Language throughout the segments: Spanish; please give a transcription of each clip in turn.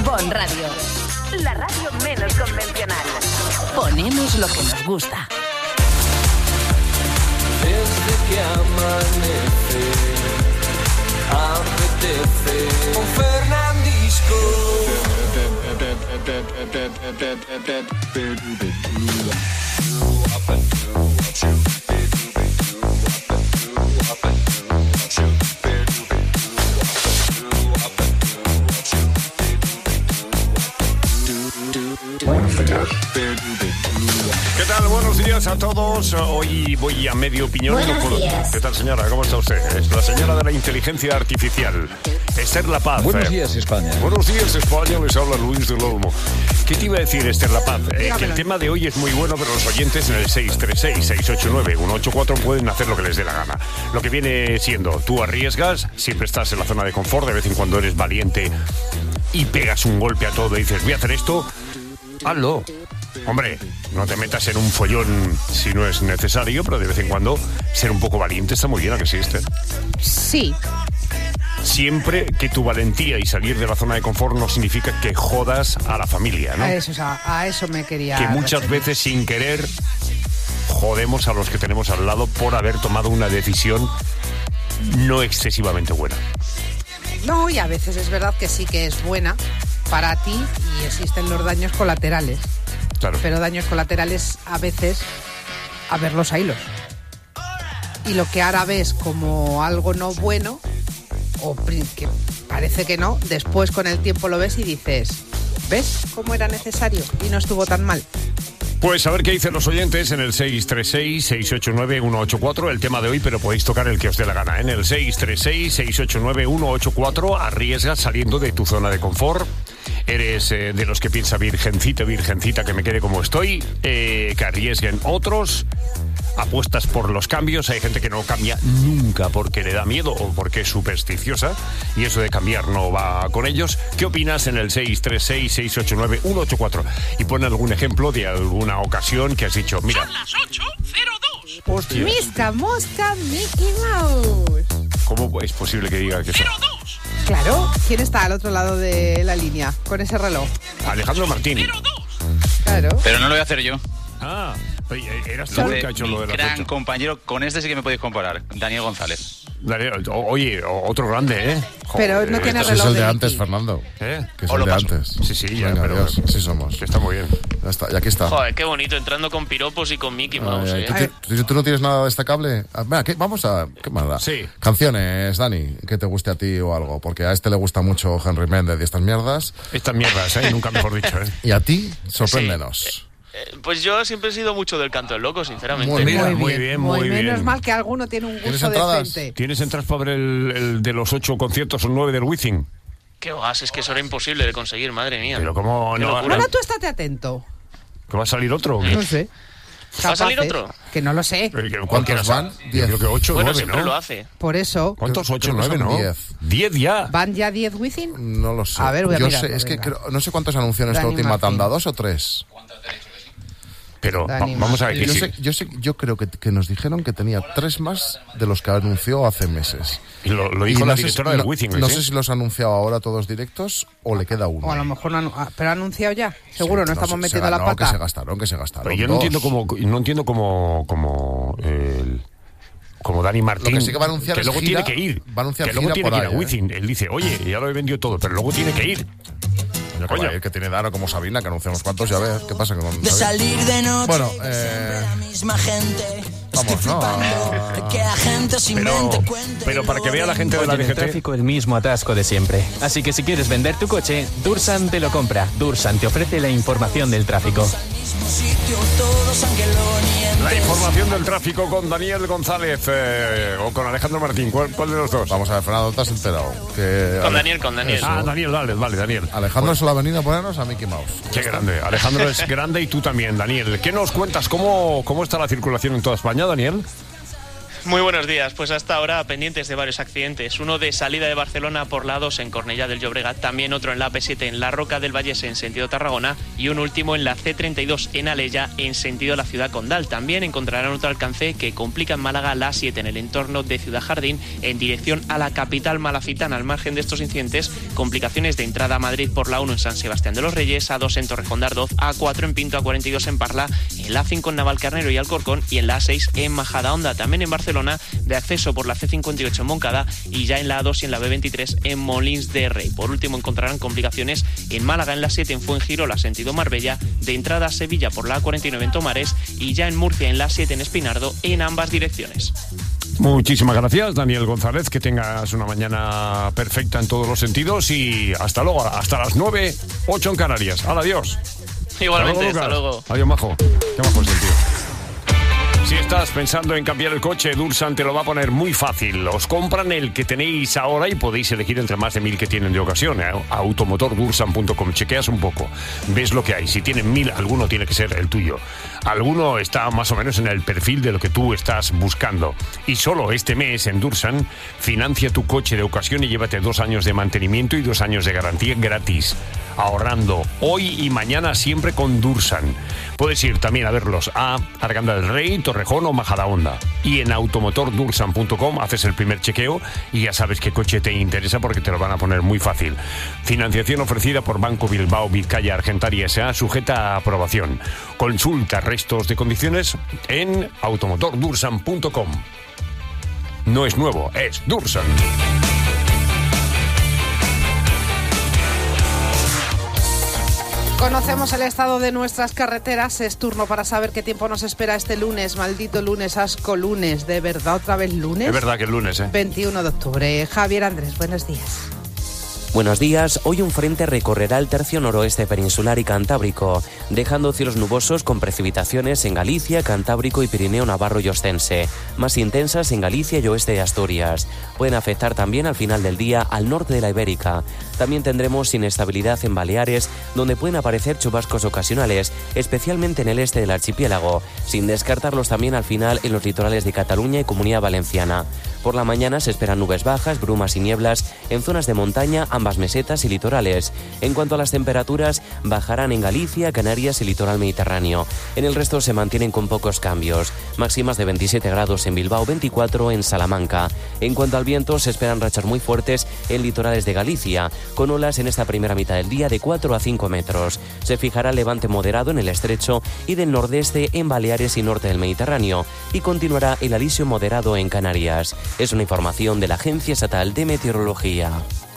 Bon Radio. La radio menos convencional. Ponemos lo que nos gusta. Desde que amanece, apetece un Fernandisco. ¿Qué tal? Buenos días a todos. Hoy voy a medio piñón. Buenos días. ¿Qué tal, señora? ¿Cómo está usted? Es la señora de la inteligencia artificial. Esther La Paz. Buenos días, España. Buenos días, España. Les habla Luis del Olmo. ¿Qué te iba a decir, Esther La Paz? Que el tema de hoy es muy bueno, pero los oyentes en el 636-689-184 pueden hacer lo que les dé la gana. Lo que viene siendo, tú arriesgas, siempre estás en la zona de confort, de vez en cuando eres valiente y pegas un golpe a todo y dices, voy a hacer esto, hazlo. Hombre, no te metas en un follón si no es necesario, pero de vez en cuando ser un poco valiente está muy bien, ¿a que sí, Esther? Sí. Siempre que tu valentía y salir de la zona de confort no significa que jodas a la familia, ¿no? A eso me quería Que muchas referir. veces sin querer jodemos a los que tenemos al lado por haber tomado una decisión no excesivamente buena. No, y a veces es verdad que sí que es buena para ti y existen los daños colaterales. Claro. Pero daños colaterales a veces a ver los hilos. Y lo que ahora ves como algo no bueno, o que parece que no, después con el tiempo lo ves y dices, ¿ves cómo era necesario y no estuvo tan mal? Pues a ver qué dicen los oyentes en el 636-689-184, el tema de hoy, pero podéis tocar el que os dé la gana. En el 636-689-184, arriesgas saliendo de tu zona de confort. Eres de los que piensa virgencita, que me quede como estoy, que arriesguen otros. Apuestas por los cambios. Hay gente que no cambia nunca porque le da miedo o porque es supersticiosa y eso de cambiar no va con ellos. ¿Qué opinas en el 636-689-184? Y pon algún ejemplo de alguna ocasión que has dicho, mira, son las 8:02. hostia, Misca, mosca, Mickey Mouse. ¿cómo es posible que diga que eso? 02. Claro, ¿quién está al otro lado de la línea con ese reloj? Alejandro Martín. 02. Claro. Pero no lo voy a hacer yo. Ah, oye, eras tú el que ha hecho lo de las gran 8. compañero, con este sí que me podéis comparar, Daniel González. Oye, otro grande, ¿eh? Pero no tiene Ese es reloj el de de antes, Mickey. Fernando. ¿Eh? Que es O el lo de paso. antes. Sí, ya, Venga, pero... Dios, así somos. Que está muy bien. Ya está, y aquí está. Joder, qué bonito, entrando con piropos y con Mickey Mouse, Ay, ay, ¿Tú no tienes nada destacable? Venga, vamos a... ¿Qué más da? Sí. Canciones, Dani, que te guste a ti o algo. Porque a este le gusta mucho Henry Méndez y estas mierdas. Estas mierdas, nunca mejor dicho, ¿eh? Y a ti, sorpréndenos. Pues yo siempre he sido mucho del canto del loco, sinceramente. Muy bien. Muy bien. Menos mal que alguno tiene un ¿Tienes gusto entradas? decente. ¿Tienes entradas para ver el de los 8 conciertos o 9 del Wizzing? Qué vas, es que eso era imposible de conseguir, madre mía. Pero ¿cómo Qué no? locura. Bueno, tú estate atento. ¿Que va a salir otro o qué? No sé. ¿Va a salir Capaces, otro? Que no lo sé. ¿Cuántos van? Yo 10. creo que 8 o Bueno, 9, siempre ¿no? lo hace. Por eso. ¿Cuántos? 8 Creo que 9, son ¿no? 10. 10 ya. ¿Van ya 10 Wizzing? No lo sé. A ver, voy a Yo mirarlo, sé, es que venga. no sé cuántos anuncios en esta Dani última Martín. tanda, 2 o 3. Pero Dani vamos a ver que Yo creo que nos dijeron que tenía 3 más de los que anunció hace meses. Y lo dijo Y la no sé directora si- del Wizzing. No ¿sí? sé si los ha anunciado ahora todos directos o le queda uno. O a lo mejor no pero ha anunciado ya. Seguro, no estamos sé, metiendo la no, pata. Que se gastaron. Pero yo no 2. entiendo como Dani Martín, Lo que sí que va a anunciar que es luego gira, tiene que ir. va a anunciar que luego gira tiene por que ir a ahí, Wizzing. Él dice, oye, ya lo he vendido todo, pero luego tiene que ir. Coño, Coño. que tiene Dano como Sabina, que anuncia unos cuantos, ya ves. ¿Qué pasa con De Sabina? salir de noche, Bueno, la misma gente. vamos, ¿no? Que la gente sin mente cuente. Pero para que vea la gente de la Oye, en el DGT, tráfico el mismo atasco de siempre. Así que si quieres vender tu coche, Dursan te lo compra. Dursan te ofrece la información del tráfico. Mismo sitio, todos angelonientes. la información del tráfico con Daniel González o con Alejandro Martín. ¿Cuál de los dos? Vamos a ver, Fernando, ¿te has enterado? Que Con Daniel. Ah, Daniel, vale, Daniel. Alejandro se lo ha venido a ponernos a Mickey Mouse. Qué grande. Alejandro es grande y tú también, Daniel. ¿Qué nos cuentas? ¿Cómo está la circulación en toda España, Daniel? Muy buenos días. Pues hasta ahora pendientes de varios accidentes. Uno de salida de Barcelona por la A2 en Cornellà del Llobregat, también otro en la AP7 en la Roca del Vallès en sentido Tarragona y un último en la C32 en Alella en sentido la Ciudad Condal. También encontrarán otro alcance que complica en Málaga la A7 en el entorno de Ciudad Jardín en dirección a la capital malacitana. Al margen de estos incidentes, complicaciones de entrada a Madrid por la 1 en San Sebastián de los Reyes, A2 en Torrejón de Ardoz, A4 en Pinto, A42 en Parla, en la A5 en Navalcarnero y Alcorcón y en la A6 en Majadahonda. También en Barcelona, de acceso por la C58 en Moncada y ya en la A2 y en la B23 en Molins de Rey. Por último, encontrarán complicaciones en Málaga en la 7 en Fuengirola, sentido Marbella, de entrada a Sevilla por la A49 en Tomares y ya en Murcia en la 7 en Espinardo en ambas direcciones. Muchísimas gracias, Daniel González, que tengas una mañana perfecta en todos los sentidos y hasta luego, hasta las 9:08 en Canarias. Adiós. Igualmente, hasta luego. Adiós, majo. Qué majo es el tío. Si estás pensando en cambiar el coche, Dursan te lo va a poner muy fácil. Os compran el que tenéis ahora y podéis elegir entre más de 1000 que tienen de ocasión. Automotordursan.com. Chequeas un poco, ves lo que hay. Si tienen 1000, alguno tiene que ser el tuyo. Alguno está más o menos en el perfil de lo que tú estás buscando. Y solo este mes en Dursan, financia tu coche de ocasión y llévate 2 años de mantenimiento y 2 años de garantía gratis. Ahorrando hoy y mañana siempre con Dursan. Puedes ir también a verlos a Arganda del Rey, Torrejón o Majadahonda. Y en automotordursan.com haces el primer chequeo y ya sabes qué coche te interesa porque te lo van a poner muy fácil. Financiación ofrecida por Banco Bilbao Vizcaya Argentaria S.A. sujeta a aprobación. Consulta restos de condiciones en automotordursan.com. No es nuevo, es Dursan. Conocemos el estado de nuestras carreteras. Es turno para saber qué tiempo nos espera este lunes. Maldito lunes, asco lunes. ¿De verdad otra vez lunes? Es verdad que es lunes, 21 de octubre. Javier Andrés, buenos días. Buenos días. Hoy un frente recorrerá el tercio noroeste peninsular y cantábrico, dejando cielos nubosos con precipitaciones en Galicia, Cantábrico y Pirineo Navarro y Ostense, más intensas en Galicia y oeste de Asturias. Pueden afectar también al final del día al norte de la Ibérica. También tendremos inestabilidad en Baleares, donde pueden aparecer chubascos ocasionales, especialmente en el este del archipiélago, sin descartarlos también al final en los litorales de Cataluña y Comunidad Valenciana. Por la mañana se esperan nubes bajas, brumas y nieblas en zonas de montaña, ambas mesetas y litorales. En cuanto a las temperaturas, bajarán en Galicia, Canarias y litoral mediterráneo. En el resto se mantienen con pocos cambios. Máximas de 27 grados en Bilbao, 24 en Salamanca. En cuanto al viento, se esperan rachas muy fuertes en litorales de Galicia, con olas en esta primera mitad del día de 4 a 5 metros. Se fijará levante moderado en el estrecho y del nordeste en Baleares y norte del Mediterráneo, y continuará el alisio moderado en Canarias. Es una información de la Agencia Estatal de Meteorología.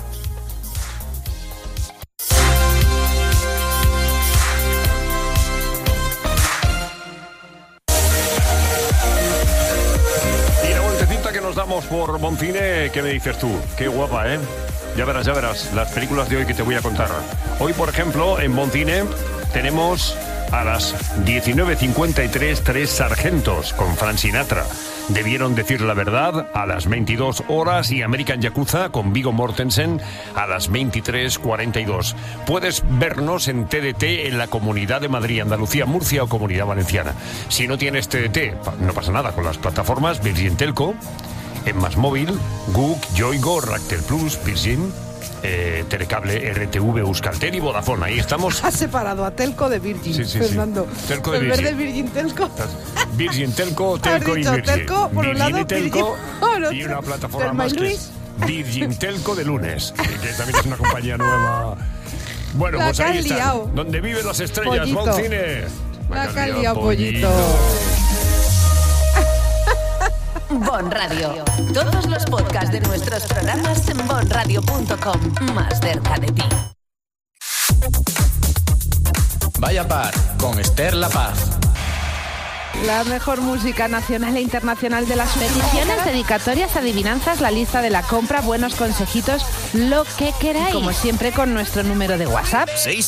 Y la vueltecita que nos damos por Moncine, ¿qué me dices tú? Qué guapa, ¿eh? Ya verás, las películas de hoy que te voy a contar. Hoy, por ejemplo, en Moncine tenemos a las 19:53 Tres Sargentos con Frank Sinatra. Debieron decir la verdad a las 22 horas y American Yakuza con Viggo Mortensen a las 23:42. Puedes vernos en TDT en la Comunidad de Madrid, Andalucía, Murcia o Comunidad Valenciana. Si no tienes TDT, no pasa nada con las plataformas Virgin Telco, en Más Móvil, GUC, Yoigo, Ractel Plus, Virgin, Telecable, RTV, Euskaltel y Vodafone. Ahí estamos. Has separado a Telco de Virgin, sí, Fernando. Telco de en Virgin. vez de Virgin Telco. Virgin Telco, Telco y Virgin. Telco, por un lado, Telco Virgin, y una plataforma Telma más que es Virgin Telco de lunes, que también es una compañía nueva. Bueno, La pues ahí está. liado. Donde viven las estrellas, Pollito. Moncine. La que ha liado, Pollito. Bon Radio. Todos los podcasts de nuestros programas en bonradio.com. Más cerca de ti. Vaya par con Esther La Paz. La mejor música nacional e internacional de las peticiones, dedicatorias, adivinanzas, la lista de la compra, buenos consejitos, lo que queráis. Como siempre, con nuestro número de WhatsApp.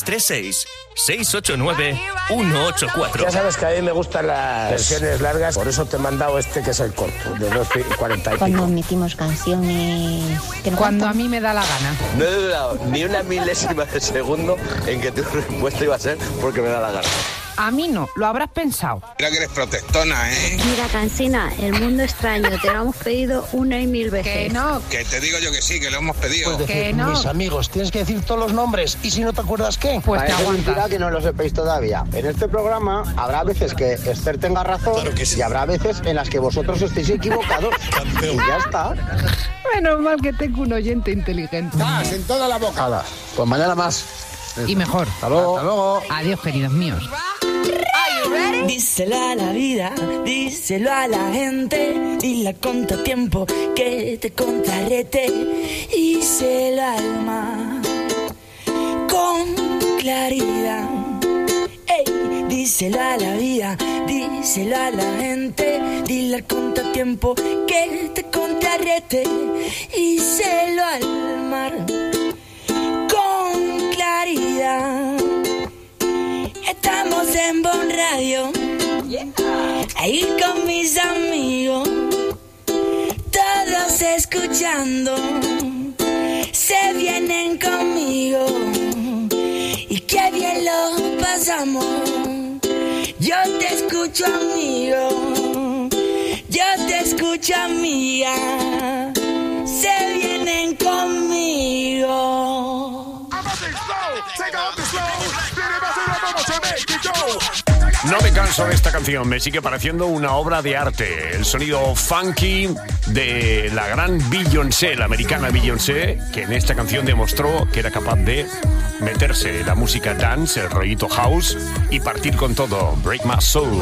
636-689-184. Ya sabes que a mí me gustan las versiones largas, por eso te he mandado este que es el corto, de 2:40. Cuando metimos canciones... Cuando a mí me da la gana. No he dudado ni una milésima de segundo en que tu respuesta iba a ser porque me da la gana. A mí no, lo habrás pensado. Mira que eres protestona, ¿eh? Mira, Cansina, el mundo extraño, te lo hemos pedido 1.000 veces. Que no. Que te digo yo que sí, que lo hemos pedido. Puedes decir, Que no. mis amigos, tienes que decir todos los nombres. ¿Y si no te acuerdas qué? Pues te aguantas. Que no lo sepáis todavía. En este programa habrá veces que Esther tenga razón, claro que sí, y habrá veces en las que vosotros estéis equivocados. Y ya está. Menos mal que tengo un oyente inteligente. En toda la boca. Hala, pues mañana más. Y mejor. Hasta luego. Hasta luego. Adiós, queridos míos. Díselo a la vida, díselo a la gente, dile a contratiempo que te contrarrete, díselo al mar con claridad. Ey, díselo a la vida, díselo a la gente, dile al contratiempo que te contrarrete, díselo al mar con claridad. Estamos en Bon Radio, ahí con mis amigos, todos escuchando, se vienen conmigo, y qué bien lo pasamos. Yo te escucho, amigo, yo te escucho, amiga, se vienen conmigo. No me canso de esta canción, me sigue pareciendo una obra de arte. El sonido funky de la gran Beyoncé, la americana Beyoncé, que en esta canción demostró que era capaz de meterse en la música dance, el rollito house y partir con todo. Break My Soul.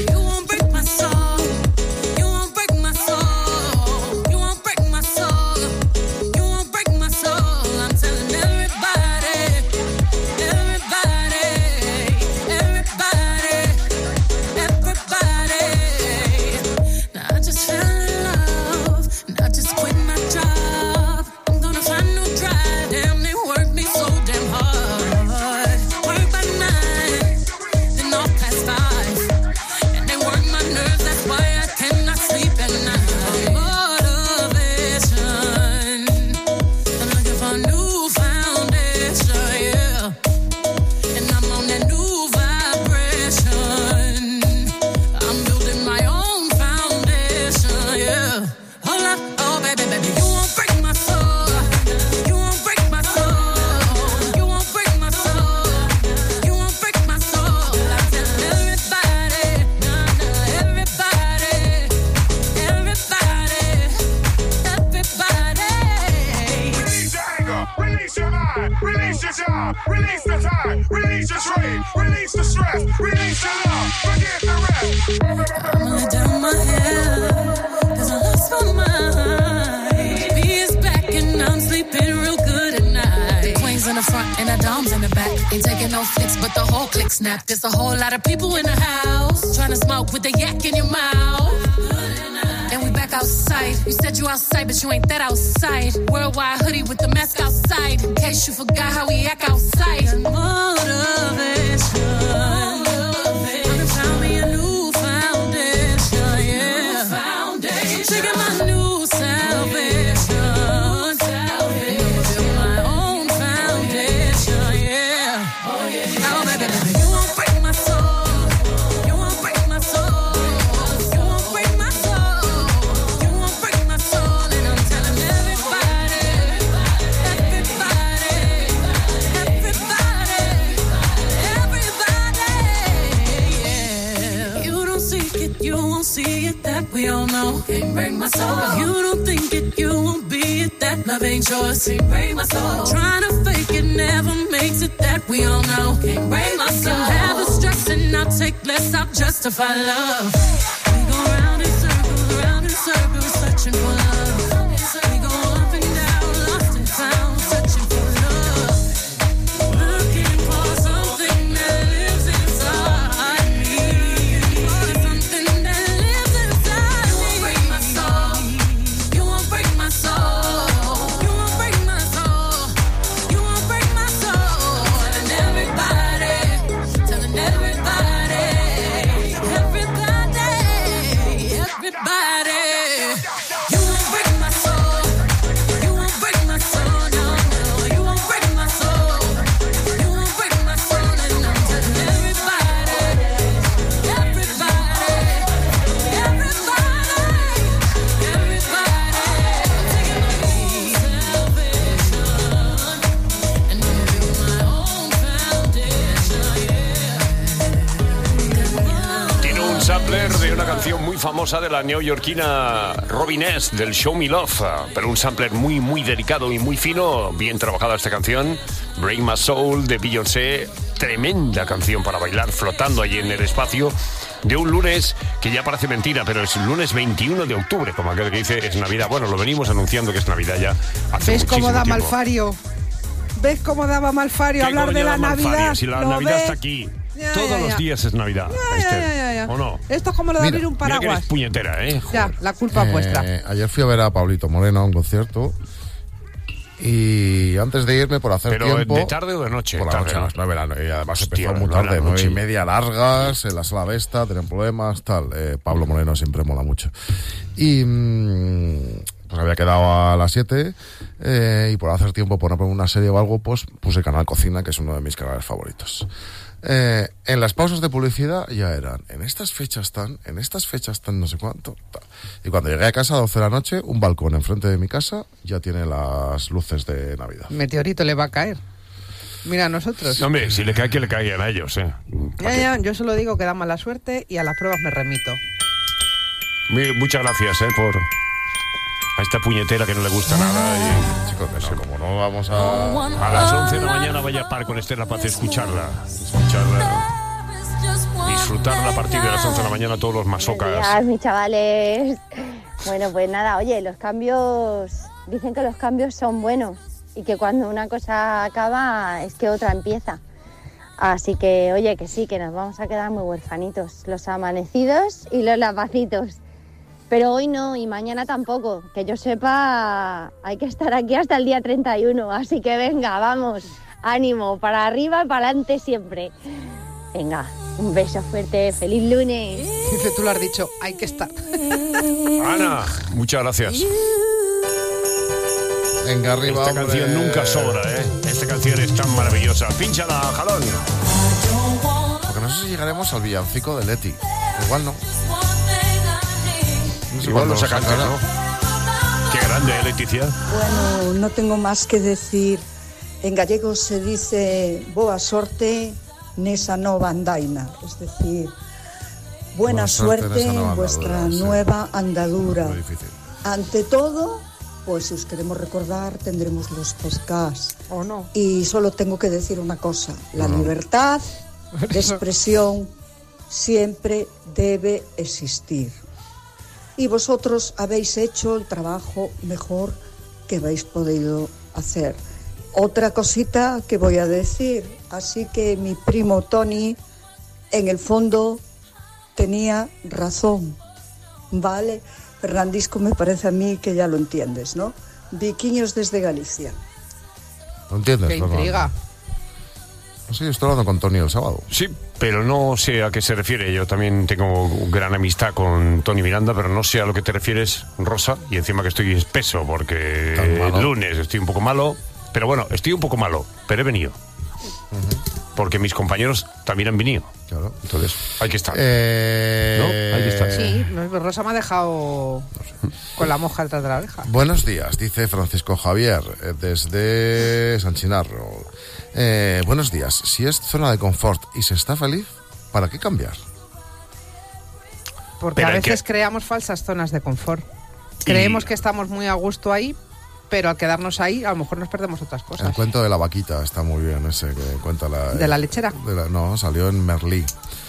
There's a whole lot of people in the house trying to smoke with the yak in your mouth. And we back outside. You said you outside, but you ain't that outside. Worldwide hoodie with the mask outside. In case you forgot how we act outside. Motivation. I'm found me a new foundation, yeah. Taking my new salvation. My own foundation, yeah. Oh, baby. We all know, can't break my soul. If you don't think it, you won't be it. That love ain't yours, can't break my soul. Trying to fake it never makes it. That we all know, can't break my soul. I can have the stress and I'll take less. I'll justify love. We go round in circles, searching for love. We go up and down, lost and found, searching for love. Looking for something that lives inside me. Something that lives inside. You won't break my soul. You won't break my soul. You won't break my soul. You won't break my soul. Telling everybody. Everybody. You won't break my una canción muy famosa de la neoyorquina Robin S. del Show Me Love, pero un sampler muy, muy delicado y muy fino. Bien trabajada esta canción. Break My Soul de Beyoncé. Tremenda canción para bailar flotando allí en el espacio de un lunes que ya parece mentira, pero es el lunes 21 de octubre, como aquel que dice es Navidad. Bueno, lo venimos anunciando que es Navidad ya hace ¿Ves cómo da tiempo. Malfario? ¿Ves cómo daba Malfario hablar de la Navidad? Si la Navidad está aquí. Todos los días es Navidad. Ya. ¿O no? Esto es como lo de abrir un paraguas. Mira que eres puñetera, ¿eh? Ya, la culpa es vuestra. Ayer fui a ver a Pablito Moreno a un concierto. Y antes de irme, por hacer tiempo... ¿Pero de tarde o de noche? Por la noche, a las 9, y además empezó muy tarde, 9:30 largas, en la sala Vesta, tenían problemas, tal. Pablo Moreno siempre mola mucho. Y pues había quedado a las 7, y por hacer tiempo, por no poner una serie o algo, pues puse Canal Cocina, que es uno de mis canales favoritos. En las pausas de publicidad ya eran, en estas fechas tan no sé cuánto, tal. Y cuando llegué a casa a 12 de la noche, un balcón enfrente de mi casa ya tiene las luces de Navidad. Meteorito le va a caer. Mira a nosotros. No, hombre, si le cae, que le caigan a ellos, Ya, yo solo digo que da mala suerte y a las pruebas me remito. Muchas gracias, por... a esta puñetera que no le gusta nada. Y, chicos, como no vamos a las 11 de la mañana vaya a par con Esther La Paz, escucharla, disfrutarla a partir de las 11 de la mañana, todos los masocas. Buenos días, mis chavales. Bueno, pues nada, oye, los cambios, dicen que los cambios son buenos y que cuando una cosa acaba es que otra empieza. Así que, oye, que sí, que nos vamos a quedar muy huerfanitos, los amanecidos y los lavacitos. Pero hoy no, y mañana tampoco. Que yo sepa, hay que estar aquí hasta el día 31. Así que venga, vamos, ánimo, para arriba y para adelante siempre. Venga, un beso fuerte, feliz lunes. Dice, tú lo has dicho, hay que estar. Ana, muchas gracias. Venga, arriba, esta canción nunca sobra, Esta canción es tan maravillosa. Pínchala, jalón. Porque no sé si llegaremos al villancico de Leti. Igual no. Igual lo sacaste, ¿no? Qué grande, Leticia. Bueno, no tengo más que decir. En gallego se dice boa sorte nesa nova andaina. Es decir, buena suerte en vuestra nueva andadura. Ante todo, pues si os queremos recordar, tendremos los podcasts. ¿O no? Y solo tengo que decir una cosa. La libertad de expresión siempre debe existir. Y vosotros habéis hecho el trabajo mejor que habéis podido hacer. Otra cosita que voy a decir, así que mi primo Tony, en el fondo, tenía razón, ¿vale? Fernandisco, me parece a mí que ya lo entiendes, ¿no? Viquiños desde Galicia. ¿Lo entiendes? ¡Qué intriga! Sí, estoy hablando con Tony el sábado. Sí, pero no sé a qué se refiere. Yo también tengo gran amistad con Tony Miranda, pero no sé a lo que te refieres, Rosa. Y encima que estoy espeso porque el lunes estoy un poco malo. Pero bueno, estoy un poco malo, pero he venido. Porque mis compañeros también han venido. Claro. Entonces, hay que estar. ¿No? Hay que estar. Sí, Rosa me ha dejado con la moja detrás de la oreja. Buenos días, dice Francisco Javier, desde San Chinarro. Buenos días. Si es zona de confort y se está feliz, ¿para qué cambiar? Porque a veces creamos falsas zonas de confort. Creemos que estamos muy a gusto ahí, pero al quedarnos ahí, a lo mejor nos perdemos otras cosas. El cuento de la vaquita está muy bien, ese que cuenta la... ¿De la lechera? No, salió en Merlí.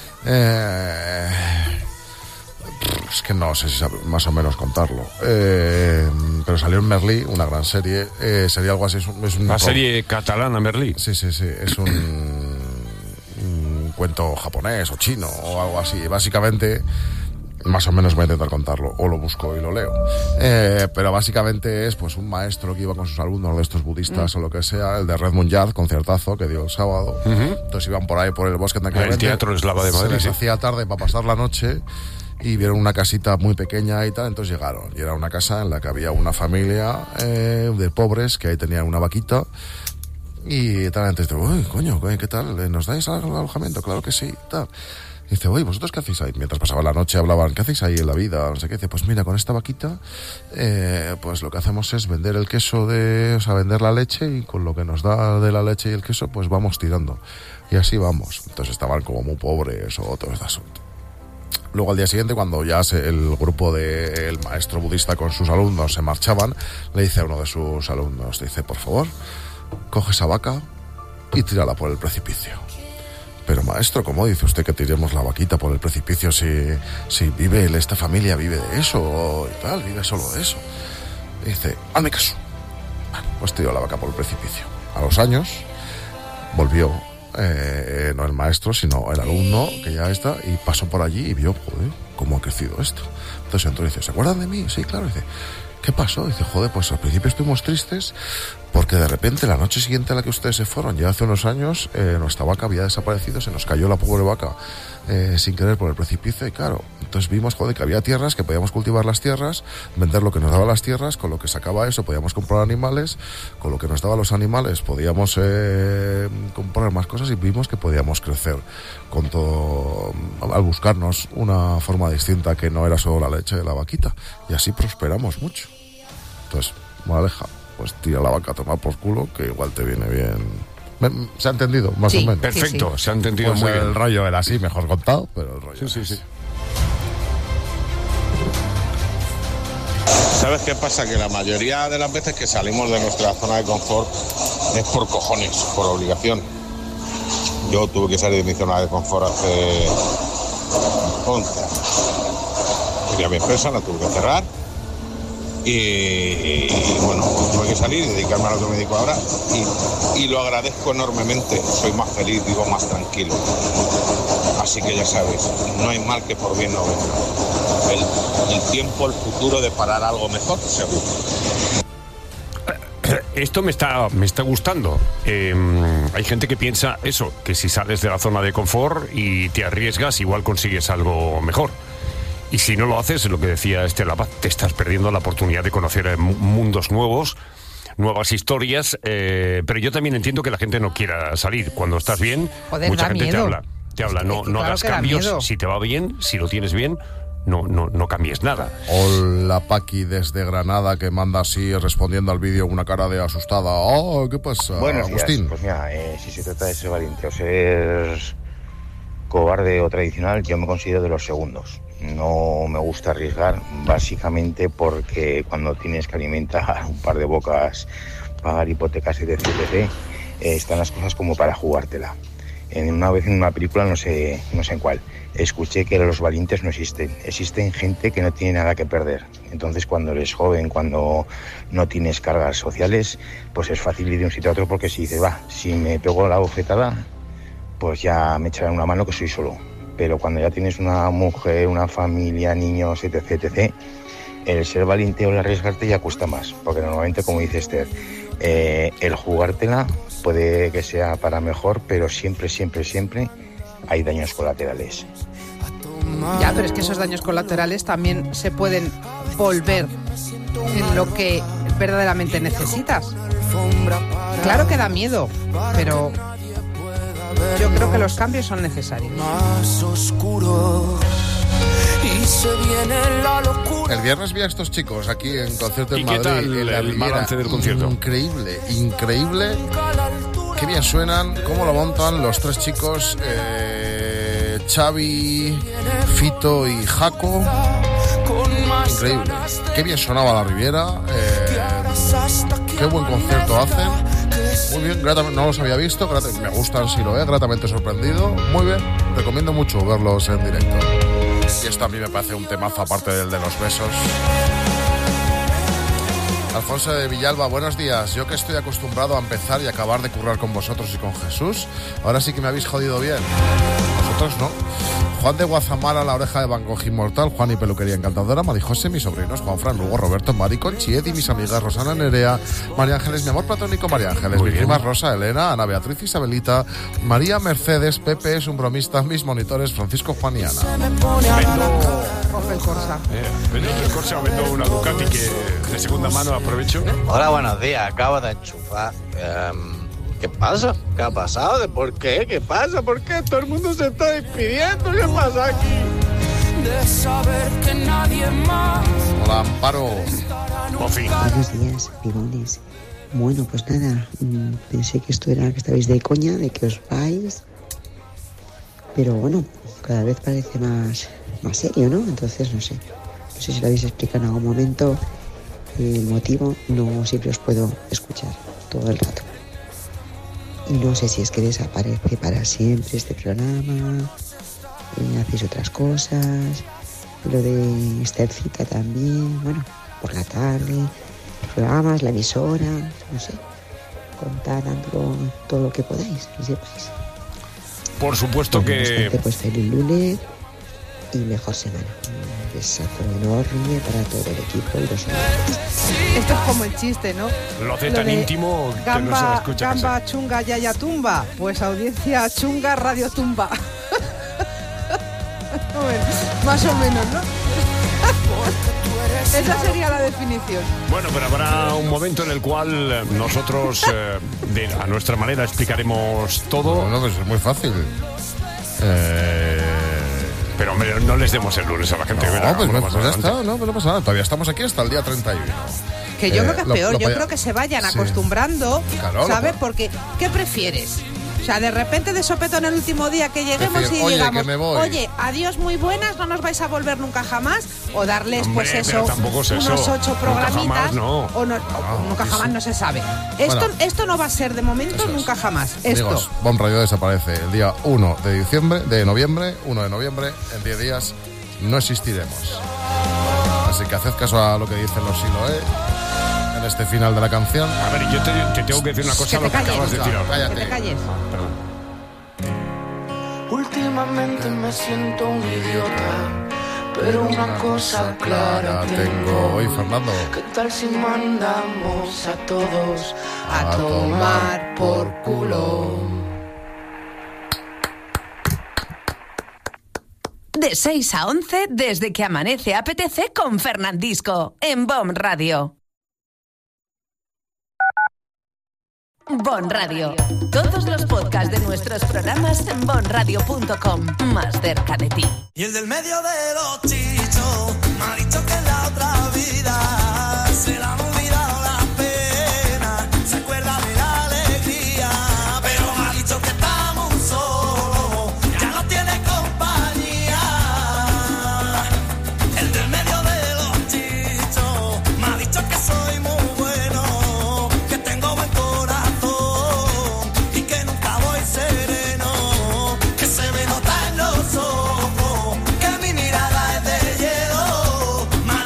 Es que no sé si sabe más o menos contarlo. Pero salió en Merlí, una gran serie. Sería algo así. Es una serie catalana, Merlí. Sí. Es un cuento japonés o chino o algo así. Básicamente, más o menos voy a intentar contarlo, o lo busco y lo leo. Pero básicamente es pues un maestro que iba con sus alumnos de estos budistas o lo que sea, el de Redmond Yard, conciertazo que dio el sábado. Entonces iban por ahí por el bosque tranquilamente. El Teatro Eslava de Madrid. Se les hacía tarde para pasar la noche y vieron una casita muy pequeña y tal, entonces llegaron. Y era una casa en la que había una familia de pobres que ahí tenían una vaquita. Y tal, antes de, uy, coño, ¿qué tal? ¿Nos dais alojamiento? Claro que sí, tal. Y dice, oye, ¿vosotros qué hacéis ahí? Mientras pasaba la noche hablaban, ¿qué hacéis ahí en la vida? No sé qué. Dice, pues mira, con esta vaquita, pues lo que hacemos es vender el queso vender la leche, y con lo que nos da de la leche y el queso, pues vamos tirando. Y así vamos. Entonces estaban como muy pobres o todo este asunto. Luego al día siguiente, cuando ya el grupo del maestro budista con sus alumnos se marchaban, le dice a uno de sus alumnos, dice, por favor, coge esa vaca y tírala por el precipicio. Pero maestro, ¿cómo dice usted que tiremos la vaquita por el precipicio si esta familia vive de eso y tal, vive solo de eso? Y dice, hazme caso. Bueno, pues tiró la vaca por el precipicio. A los años volvió, no el maestro, sino el alumno que ya está, y pasó por allí y vio, joder, cómo ha crecido esto. Entonces dice, ¿se acuerdan de mí? Sí, claro. Dice, ¿qué pasó? Dice, joder, pues al principio estuvimos tristes porque de repente la noche siguiente a la que ustedes se fueron, ya hace unos años, nuestra vaca había desaparecido, se nos cayó la pobre vaca sin querer por el precipicio, y claro, entonces vimos, joder, que había tierras, que podíamos cultivar las tierras, vender lo que nos daban las tierras, con lo que sacaba eso podíamos comprar animales, con lo que nos daban los animales podíamos comprar más cosas, y vimos que podíamos crecer con todo, al buscarnos una forma distinta que no era solo la leche de la vaquita, y así prosperamos mucho. Entonces, moraleja, pues tira la vaca a tomar por culo, que igual te viene bien. ¿Se ha entendido? Más o menos. Perfecto, sí. Se ha entendido pues muy bien. El rollo era así, mejor contado, pero el rollo sí. ¿Sabes qué pasa? Que la mayoría de las veces que salimos de nuestra zona de confort es por cojones, por obligación. Yo tuve que salir de mi zona de confort hace 11 años. Quería mi empresa, la tuve que cerrar. Y bueno, tuve que salir y dedicarme a lo que me dedico ahora, y lo agradezco enormemente. Soy más feliz, vivo más tranquilo. Así que ya sabes, no hay mal que por bien no venga. El tiempo, el futuro de parar algo mejor, seguro. Esto me está gustando. Hay gente que piensa eso, que si sales de la zona de confort y te arriesgas, igual consigues algo mejor. Y si no lo haces, lo que decía Estela Paz, te estás perdiendo la oportunidad de conocer mundos nuevos, nuevas historias, pero yo también entiendo que la gente no quiera salir. Cuando estás bien, joder, mucha gente miedo. te habla. No claro, hagas cambios. Si te va bien, si lo tienes bien, no cambies nada. Hola, Paqui desde Granada, que manda así respondiendo al vídeo una cara de asustada. Oh, ¿qué pasa, Buenos Agustín? Días. Pues mira, si se trata de ser valiente o ser cobarde o tradicional, yo me considero de los segundos. No me gusta arriesgar, básicamente porque cuando tienes que alimentar un par de bocas, pagar hipotecas, etc., están las cosas como para jugártela. Una vez en una película, no sé en cuál, escuché que los valientes no existen. Existen gente que no tiene nada que perder. Entonces, cuando eres joven, cuando no tienes cargas sociales, pues es fácil ir de un sitio a otro, porque si dices, si me pego la bofetada, pues ya me echarán una mano, que soy solo. Pero cuando ya tienes una mujer, una familia, niños, etc., el ser valiente o el arriesgarte ya cuesta más. Porque normalmente, como dice Esther, el jugártela puede que sea para mejor, pero siempre hay daños colaterales. Ya, pero es que esos daños colaterales también se pueden volver en lo que verdaderamente necesitas. Claro que da miedo, pero yo creo que los cambios son necesarios. Más oscuro y se viene la locura. El viernes vi a estos chicos aquí en concierto en ¿Y Madrid. qué tal en la el Riviera. balance del concierto? Increíble. Qué bien suenan, cómo lo montan los tres chicos, Xavi, Fito y Jaco. Increíble. Qué bien sonaba la Riviera. Qué buen concierto hacen. Muy bien, no los había visto, me gustan si lo es, gratamente sorprendido. Muy bien, recomiendo mucho verlos en directo. Y esto a mí me parece un temazo, aparte del de los besos. Alfonso de Villalba, buenos días. Yo que estoy acostumbrado a empezar y acabar de currar con vosotros y con Jesús, ahora sí que me habéis jodido bien. Vosotros no. Juan de Guazamara, La Oreja de Van Gogh Inmortal, Juan y Peluquería Encantadora, Marijose, mis sobrinos, Juan Fran, Lugo, Roberto, Mari, Conchi, Edi, mis amigas, Rosana, Nerea, María Ángeles, mi amor platónico, María Ángeles, mis primas, Rosa, Elena, Ana Beatriz, Isabelita, María Mercedes, Pepe es un bromista, mis monitores, Francisco, Juan y Ana. Vendo el Corsa, vendo una Ducati que de segunda mano, aprovecho. Hola, buenos días, acabo de enchufar. ¿Qué pasa? ¿Qué ha pasado? ¿Por qué? ¿Qué pasa? ¿Por qué todo el mundo se está despidiendo? ¿Qué pasa aquí? De saber que nadie más. Hola, Amparo. Buenos días, pibones. Bueno, pues nada, pensé que esto era que estabais de coña, de que os vais pero bueno, cada vez parece más serio, ¿no? Entonces no sé si lo habéis explicado en algún momento, el motivo, no siempre os puedo escuchar todo el rato. Y no sé si es que desaparece para siempre este programa, hacéis otras cosas, lo de Esthercita también, bueno, por la tarde, los programas, la emisora, no sé, contad todo lo que podáis, que sepáis. Por supuesto que... Pues feliz lunes y mejor semana. Un besazo enorme para todo el equipo y los oyentes. Esto es como el chiste, ¿no? Lo hace tan íntimo que no se la escucha. Gamba chunga yaya tumba. Pues audiencia chunga radio tumba. Bueno, más o menos, ¿no? Esa sería la definición. Bueno, pero habrá un momento en el cual nosotros, a nuestra manera, explicaremos todo. No, pues es muy fácil. Pero hombre, no les demos el lunes a la gente. No, pues ya está, no pasa nada. Todavía estamos aquí hasta el día 31. Que yo creo que es peor. Yo creo que se vayan acostumbrando, claro, ¿sabes? Porque, ¿qué prefieres? O sea, de repente de sopetón el último día que lleguemos y digamos, oye, adiós, muy buenas, no nos vais a volver nunca jamás, o darles, hombre, pues eso, unos 8 programitas, nunca jamás no se sabe. Esto no va a ser de momento nunca jamás. Amigos, Bon Radio desaparece el día 1 de noviembre, en 10 días no existiremos. Así que haced caso a lo que dicen los Siloé en este final de la canción. A ver, yo te tengo que decir una cosa a lo que acabas de decir ahora. Cállate. Que te calles. Perdón. Últimamente me siento un idiota, pero una cosa clara tengo. Oye, Fernando, ¿qué tal si mandamos a todos a tomar por culo? De 6 a 11, desde que amanece apetece con Fernandisco, en BOM Radio. BOM Radio. Todos los podcasts de nuestros programas en bonradio.com. Más cerca de ti. Y el del medio de los chichos me ha dicho que en la otra vida se la han olvidado la pena, se acuerda de la alegría, pero me ha dicho que estamos solos, ya no tiene compañía. El del medio de los chichos me ha dicho que soy muy bueno, que tengo buen corazón y que nunca voy sereno, que se me nota en los ojos que mi mirada es de hielo. Me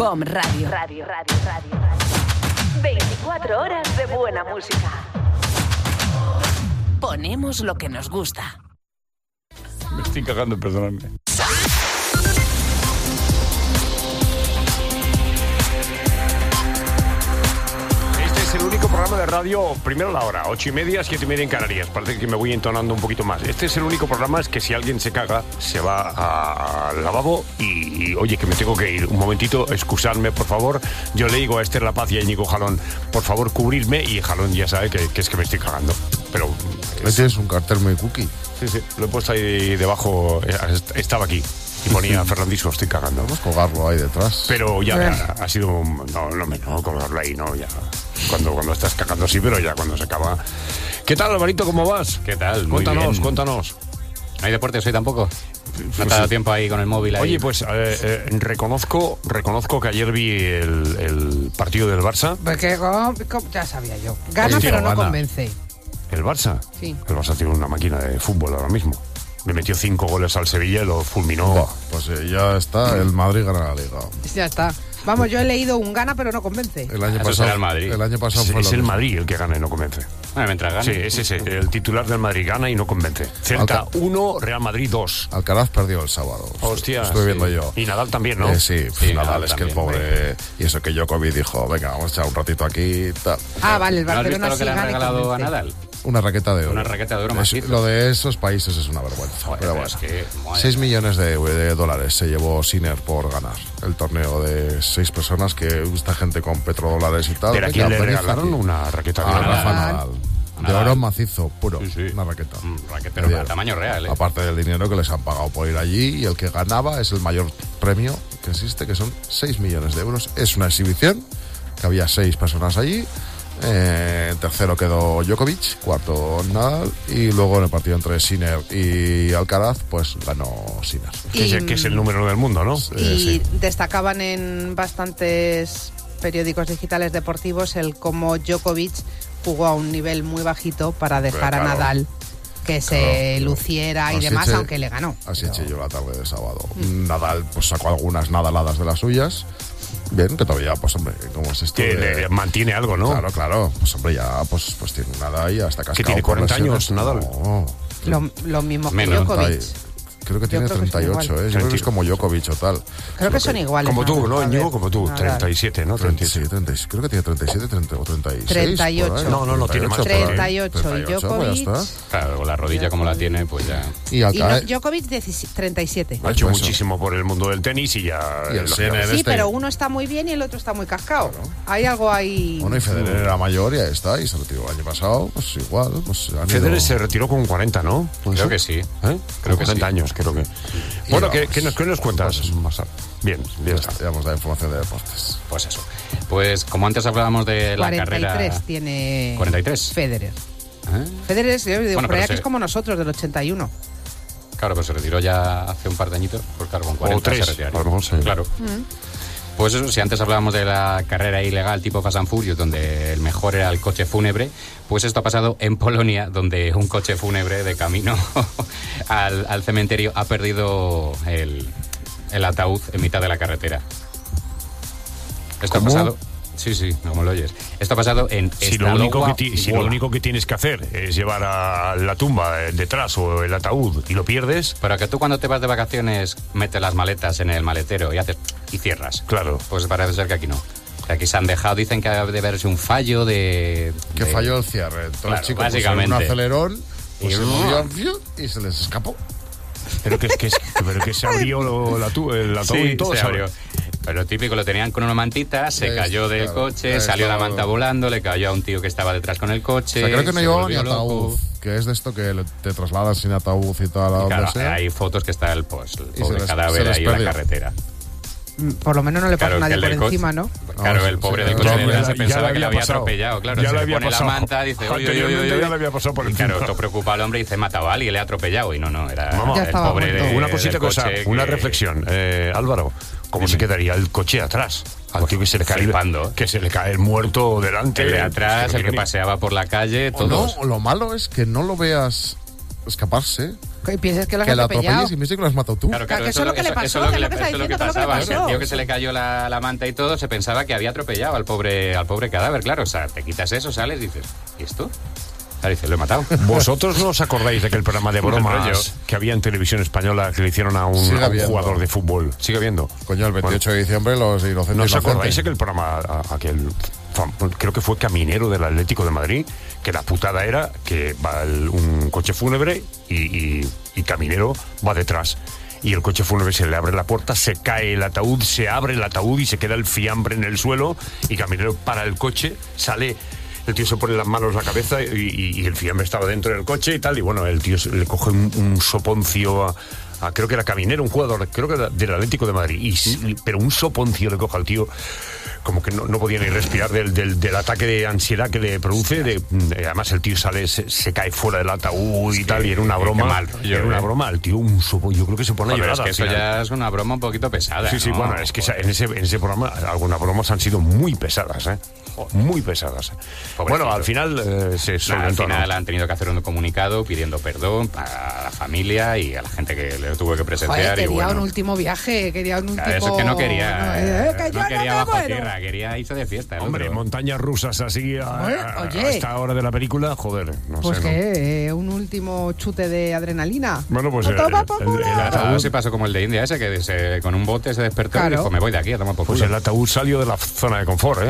BOM Radio. 24 horas de buena música. Ponemos lo que nos gusta. Me estoy cagando, perdonadme. Es el único programa de radio, primero la hora, 8:30, 7:30 en Canarias. Parece que me voy entonando un poquito más. Este es el único programa, es que si alguien se caga, se va al lavabo y oye, que me tengo que ir. Un momentito, excusarme, por favor. Yo le digo a Esther La Paz y a Íñigo Jalón, por favor, cubrirme, y Jalón ya sabe que es que me estoy cagando. Pero... Este es un cartel muy cookie. Sí, lo he puesto ahí debajo, estaba aquí. Y ponía Fernandisco, estoy cagando. Vamos a colgarlo ahí detrás. Pero ya ha sido... No, colgarlo ahí, no, ya. Cuando estás cagando sí, pero ya cuando se acaba... ¿Qué tal, Alvarito, cómo vas? ¿Qué tal? Muy bien. Cuéntanos. ¿No hay deportes hoy tampoco? ¿No te ha dado tiempo ahí con el móvil ahí? Oye, pues reconozco que ayer vi el partido del Barça. Porque ya sabía yo. Gana, hostia, pero no convence. ¿El Barça? Sí. El Barça tiene una máquina de fútbol ahora mismo. Le metió 5 goles al Sevilla y lo fulminó. Pues ya está, el Madrid gana la Liga. Ya está. Vamos, yo he leído un gana, pero no convence. El año pasado el Madrid. El año pasado fue es el Madrid el que gana y no convence. Bueno, mientras gana. Sí, es ese. El titular del Madrid gana y no convence. Celta 1, Real Madrid 2. Alcaraz perdió el sábado. Hostia. Estoy viendo yo. Y Nadal también, ¿no? Sí, Nadal es que el pobre... Y eso que Djokovic dijo, venga, vamos a echar un ratito aquí y tal. Vale, el Barcelona ¿No has visto lo que le han regalado a Nadal? Una raqueta de oro. Una raqueta de oro macizo. Lo de esos países es una vergüenza. Joder, pero bueno, es que, 6 millones de dólares se llevó Sinner por ganar el torneo de 6 personas, que esta gente con petrodólares y tal. ¿Pero a quién le regalaron una raqueta de oro? Rafa Nadal. De oro macizo, puro. Sí. Una raqueta. Pero de tamaño real, ¿eh? Aparte del dinero que les han pagado por ir allí, y el que ganaba es el mayor premio que existe, que son 6 millones de euros. Es una exhibición, que había 6 personas allí. Tercero quedó Djokovic, cuarto Nadal, y luego en el partido entre Sinner y Alcaraz pues ganó Sinner, que es el número del mundo, ¿no? Y destacaban en bastantes periódicos digitales deportivos el cómo Djokovic jugó a un nivel muy bajito para dejar a Nadal que se luciera y demás, aunque le ganó. Así eché yo la tarde de sábado. Nadal pues sacó algunas nadaladas de las suyas. Bien, que todavía, pues hombre, como es esto que mantiene algo, ¿no? Claro, pues hombre, ya pues tiene nada y hasta cascado. ¿Que tiene 40 años, Nadal? No. Lo mismo que Djokovic. Creo que tiene 38, Yo creo que es como Djokovic o tal. Creo que son iguales. Como tú, ¿no, Íñigo? Como tú, 37, ¿no? 37. Sí, 36. Creo que tiene 37 o 36. 38. No, tiene más. 38 y Djokovic. Claro, con la rodilla como la tiene, pues ya. Y Djokovic 37. Ha hecho muchísimo por el mundo del tenis y ya... Sí, pero uno está muy bien y el otro está muy cascado. Claro. Hay algo ahí... Bueno, y Federer era mayor y ahí está, y se retiró el año pasado, pues igual. Pues Federer se retiró con 40, ¿no? Creo que sí. Creo que 40 años, creo que... Bueno, ¿qué nos cuentas? Bien está. Ya hemos dado información de deportes. Pues eso. Pues como antes hablábamos de la carrera... 43 tiene... 43. Federer. Federer es, yo digo, que es como nosotros, del 81. Claro, pues se retiró ya hace un par de añitos, pues claro, con 40 o 3, se retiraría. A lo mejor sí. Claro. Pues eso, si antes hablábamos de la carrera ilegal tipo Fast and Furious, donde el mejor era el coche fúnebre, pues esto ha pasado en Polonia, donde un coche fúnebre de camino al cementerio ha perdido el ataúd en mitad de la carretera. Esto ha pasado... Sí, como lo oyes. Esto ha pasado en lo único que tienes que hacer es llevar a la tumba detrás o el ataúd y lo pierdes. Pero que tú cuando te vas de vacaciones metes las maletas en el maletero y cierras. Claro. Pues parece ser que aquí no. Aquí se han dejado, dicen que debe haberse un fallo de... ¿Qué falló el cierre? Todo el chico básicamente. Un acelerón, pues se movió y se les escapó. Pero que se abrió el ataúd y todo se abrió. Pero típico, lo tenían con una mantita, se cayó del coche, salió la manta volando, le cayó a un tío que estaba detrás con el coche. O sea, creo que no llevaba ni ataúd, que es de esto que te trasladan sin ataúd y tal. Claro, hay fotos que está el pobre cadáver ahí en la carretera. Por lo menos no le pasó a nadie por encima, ¿no? Claro, el pobre del coche se pensaba que le había atropellado. Claro, se le pone la manta, dice, oye. Ya le había pasado por encima. Claro, todo preocupa al hombre y dice, mataba a alguien y le ha atropellado. Y no, era el pobre una cosita del coche. Una reflexión, Álvaro. ¿Cómo se quedaría el coche atrás? Al tío que se le cae flipando. Que se le cae el muerto delante. El de atrás, el que paseaba por la calle, todos. No, lo malo es que no lo veas escaparse. Y piensas que lo has Que la atropellado. atropelles y me dice que lo has matado tú. Claro, que eso es lo que le pasó, eso es lo que está diciendo, que es lo que le pasaba. pasó. El tío que se le cayó la manta y todo, se pensaba que había atropellado al pobre cadáver, claro. O sea, te quitas eso, sales y dices, ¿y esto? Ahora dices, lo he matado. ¿Vosotros no os acordáis de aquel programa de bromas que había en televisión española que le hicieron a un jugador de fútbol? ¿Sigue habiendo? Coño, el 28 de diciembre los inocentes. ¿No os acordáis de aquel programa, creo que fue Caminero del Atlético de Madrid, que la putada era que va un coche fúnebre y Caminero va detrás? Y el coche fúnebre se le abre la puerta, se cae el ataúd, se abre el ataúd y se queda el fiambre en el suelo y Caminero para el coche, sale... El tío se pone las manos en la cabeza y el fiambre estaba dentro del coche y tal. Y bueno, el tío le coge un soponcio a creo que era Caminero, un jugador, creo que era del Atlético de Madrid. Pero un soponcio le coge al tío, como que no podía ni respirar del ataque de ansiedad que le produce. Además, el tío sale, se cae fuera del ataúd y tal. Y era una broma. Era una broma. El tío, un soponcio, yo creo que se pone a llorar. Es que eso ya es una broma un poquito pesada. Sí, ¿no? bueno, es que en ese programa algunas bromas han sido muy pesadas, muy pesadas. Pobrecito. Bueno, al final se solventó. Al final han tenido que hacer un comunicado pidiendo perdón a la familia y a la gente que le tuvo que presenciar. Joder, quería y bueno, un último viaje, quería un último... Eso es que no quería, que yo no quería no me bajo muero. tierra, quería irse de fiesta. Hombre, montañas rusas así a esta hora de la película, joder, no pues sé. que un último chute de adrenalina. Bueno, pues el ataúd se pasó como el de India ese, que con un bote se despertó y dijo, me voy de aquí a tomar por culo. Pues el ataúd salió de la zona de confort,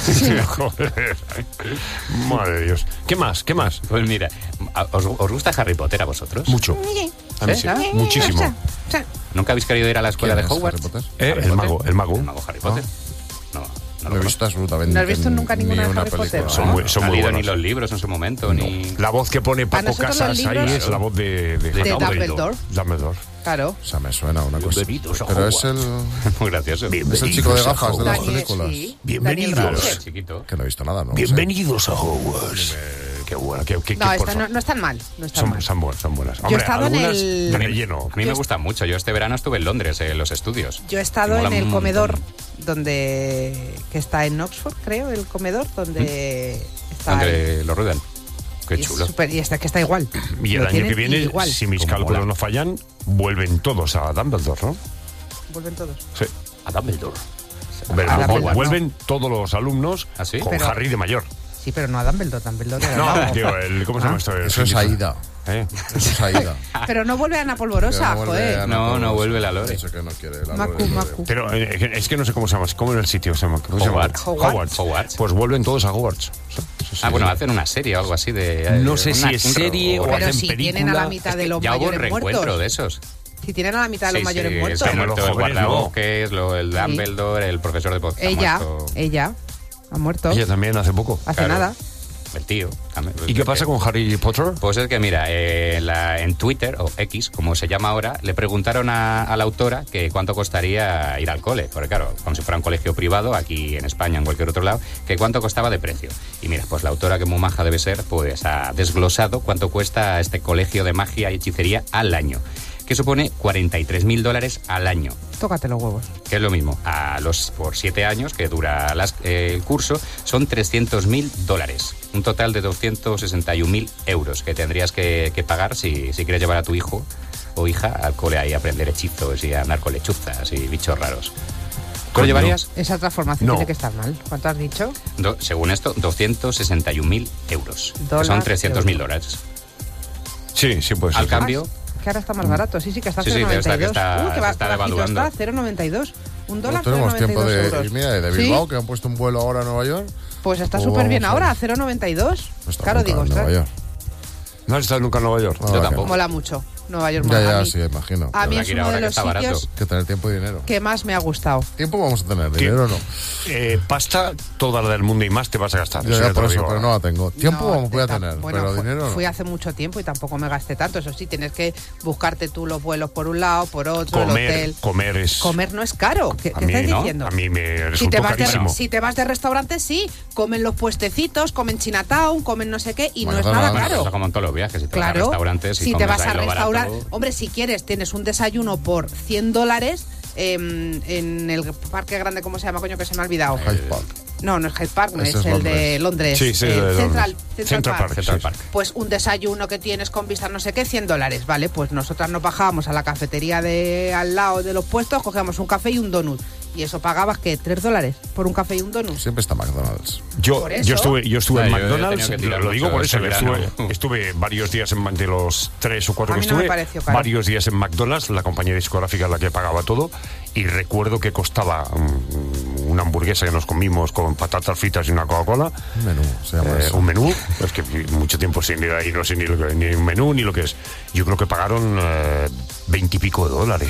Joder. Madre de Dios. ¿Qué más? Pues mira, ¿os gusta Harry Potter a vosotros? Mucho. A mí sí, muchísimo. ¿Nunca habéis querido ir a la escuela de Hogwarts? El mago Harry Potter. No he visto absolutamente. ¿No has visto nunca ninguna de Harry película. Potter? Son muy buenos. Ni los libros en su momento, ni... La voz que pone Paco Casas ahí es la voz de Dumbledore. Claro. O sea, me suena una cosa. Pero es el... Muy gracioso. Es el chico de gafas de las películas. Sí. Bienvenidos. Que no he visto nada, ¿no? Bienvenidos a Hogwarts. Qué buena. No es tan mal. Son buenas. Yo he estado en el... de relleno. A mí me gustan mucho. Yo este verano estuve en Londres, en los estudios. Yo he estado en el comedor, que está en Oxford, creo, el comedor, donde está... Donde lo ruedan. Qué chulo. Y que está igual. Y el año que viene, igual. si mis cálculos no fallan, vuelven todos a Dumbledore, ¿no? ¿Vuelven todos? Sí. A Dumbledore. Vuelven todos los alumnos con Harry de mayor. Sí, pero no a Dumbledore. Dumbledore era no, digo, ¿cómo se llama esto? Eso es Aida. Eso es Aida. Pero no vuelve Ana Polvorosa, joder. No vuelve la Lore. Eso que no quiere la Macu. Pero es que no sé cómo se llama. ¿Cómo era el sitio? Hogwarts. Pues vuelven todos a Hogwarts. Bueno, hacen una serie o algo así de... No sé si es serie o pero hacen si película. Tienen a la mitad de los ya hubo un mayores reencuentro muertos. de esos. Si tienen a la mitad de los mayores muertos. Está muerto el jóvenes, guardabosques, el Dumbledore, el profesor de podcast. Ella ha muerto. Ella también hace poco. Hace nada. El tío. ¿Y qué pasa con Harry Potter? Pues es que, mira, en Twitter, o X, como se llama ahora, le preguntaron a la autora que cuánto costaría ir al cole. Porque, claro, como si fuera un colegio privado, aquí en España, en cualquier otro lado, que cuánto costaba de precio. Y mira, pues la autora, que muy maja debe ser, pues ha desglosado cuánto cuesta este colegio de magia y hechicería al año, que supone $43.000 al año. Tócate los huevos. Que es lo mismo. Por 7 años que dura el curso, son $300.000. Un total de 261.000 euros que tendrías que pagar si quieres llevar a tu hijo o hija al cole ahí a aprender hechizos y a andar con lechuzas y bichos raros. ¿Tú lo llevarías? Esa transformación tiene que estar mal. ¿Cuánto has dicho? Según esto, 261.000 euros. Que son $300.000. Sí, pues. Al cambio... Que ahora está más barato. Sí, que está a 0,92. Que está devaluando. Está 0,92. $1, no tenemos tiempo de... euros. Y mira, de Bilbao, que han puesto un vuelo ahora a Nueva York. Pues está súper bien ahora, 0,92. Claro, digo, ¿No has estado nunca en Nueva York? Yo tampoco. Mola mucho. Nueva York. Ya, sí, imagino. A mí es uno de los sitios que tener tiempo y dinero. Que más me ha gustado. Tiempo vamos a tener, dinero no. Pasta, toda la del mundo y más te vas a gastar. Ya por eso, pero no la tengo. Tiempo voy a tener, pero dinero no. Fui hace mucho tiempo y tampoco me gasté tanto. Eso sí, tienes que buscarte tú los vuelos por un lado, por otro, el hotel. Comer no es caro. ¿Qué estás diciendo? A mí me resultó carísimo. Si te vas de restaurante, sí. Comen los puestecitos, comen Chinatown, comen no sé qué y no es nada caro. Eso como en todos los viajes. Si te vas a restaurantes, si te vas a restaurar... Hombre, si quieres, tienes un desayuno por $100 en el parque grande, ¿cómo se llama, coño, que se me ha olvidado? No es Hyde Park, Ese es el de Londres. Sí, el de Central Park. Pues un desayuno que tienes con vista no sé qué, $100, ¿vale? Pues nosotras nos bajábamos a la cafetería de al lado de los puestos, cogíamos un café y un donut. Y eso pagabas, ¿qué? $3 por un café y un donut. Siempre está McDonald's. Yo estuve en McDonald's, lo digo por eso, verano. estuve varios días de los 3 o 4 A que mí no me estuve, pareció caro. varios días en McDonald's, la compañía discográfica la que pagaba todo, y recuerdo que costaba una hamburguesa que nos comimos con patatas fritas y una Coca-Cola. Un menú, se llama eso. Un menú, es que mucho tiempo sin ir ahí, no sé ni un menú ni lo que es. Yo creo que pagaron $20 y pico.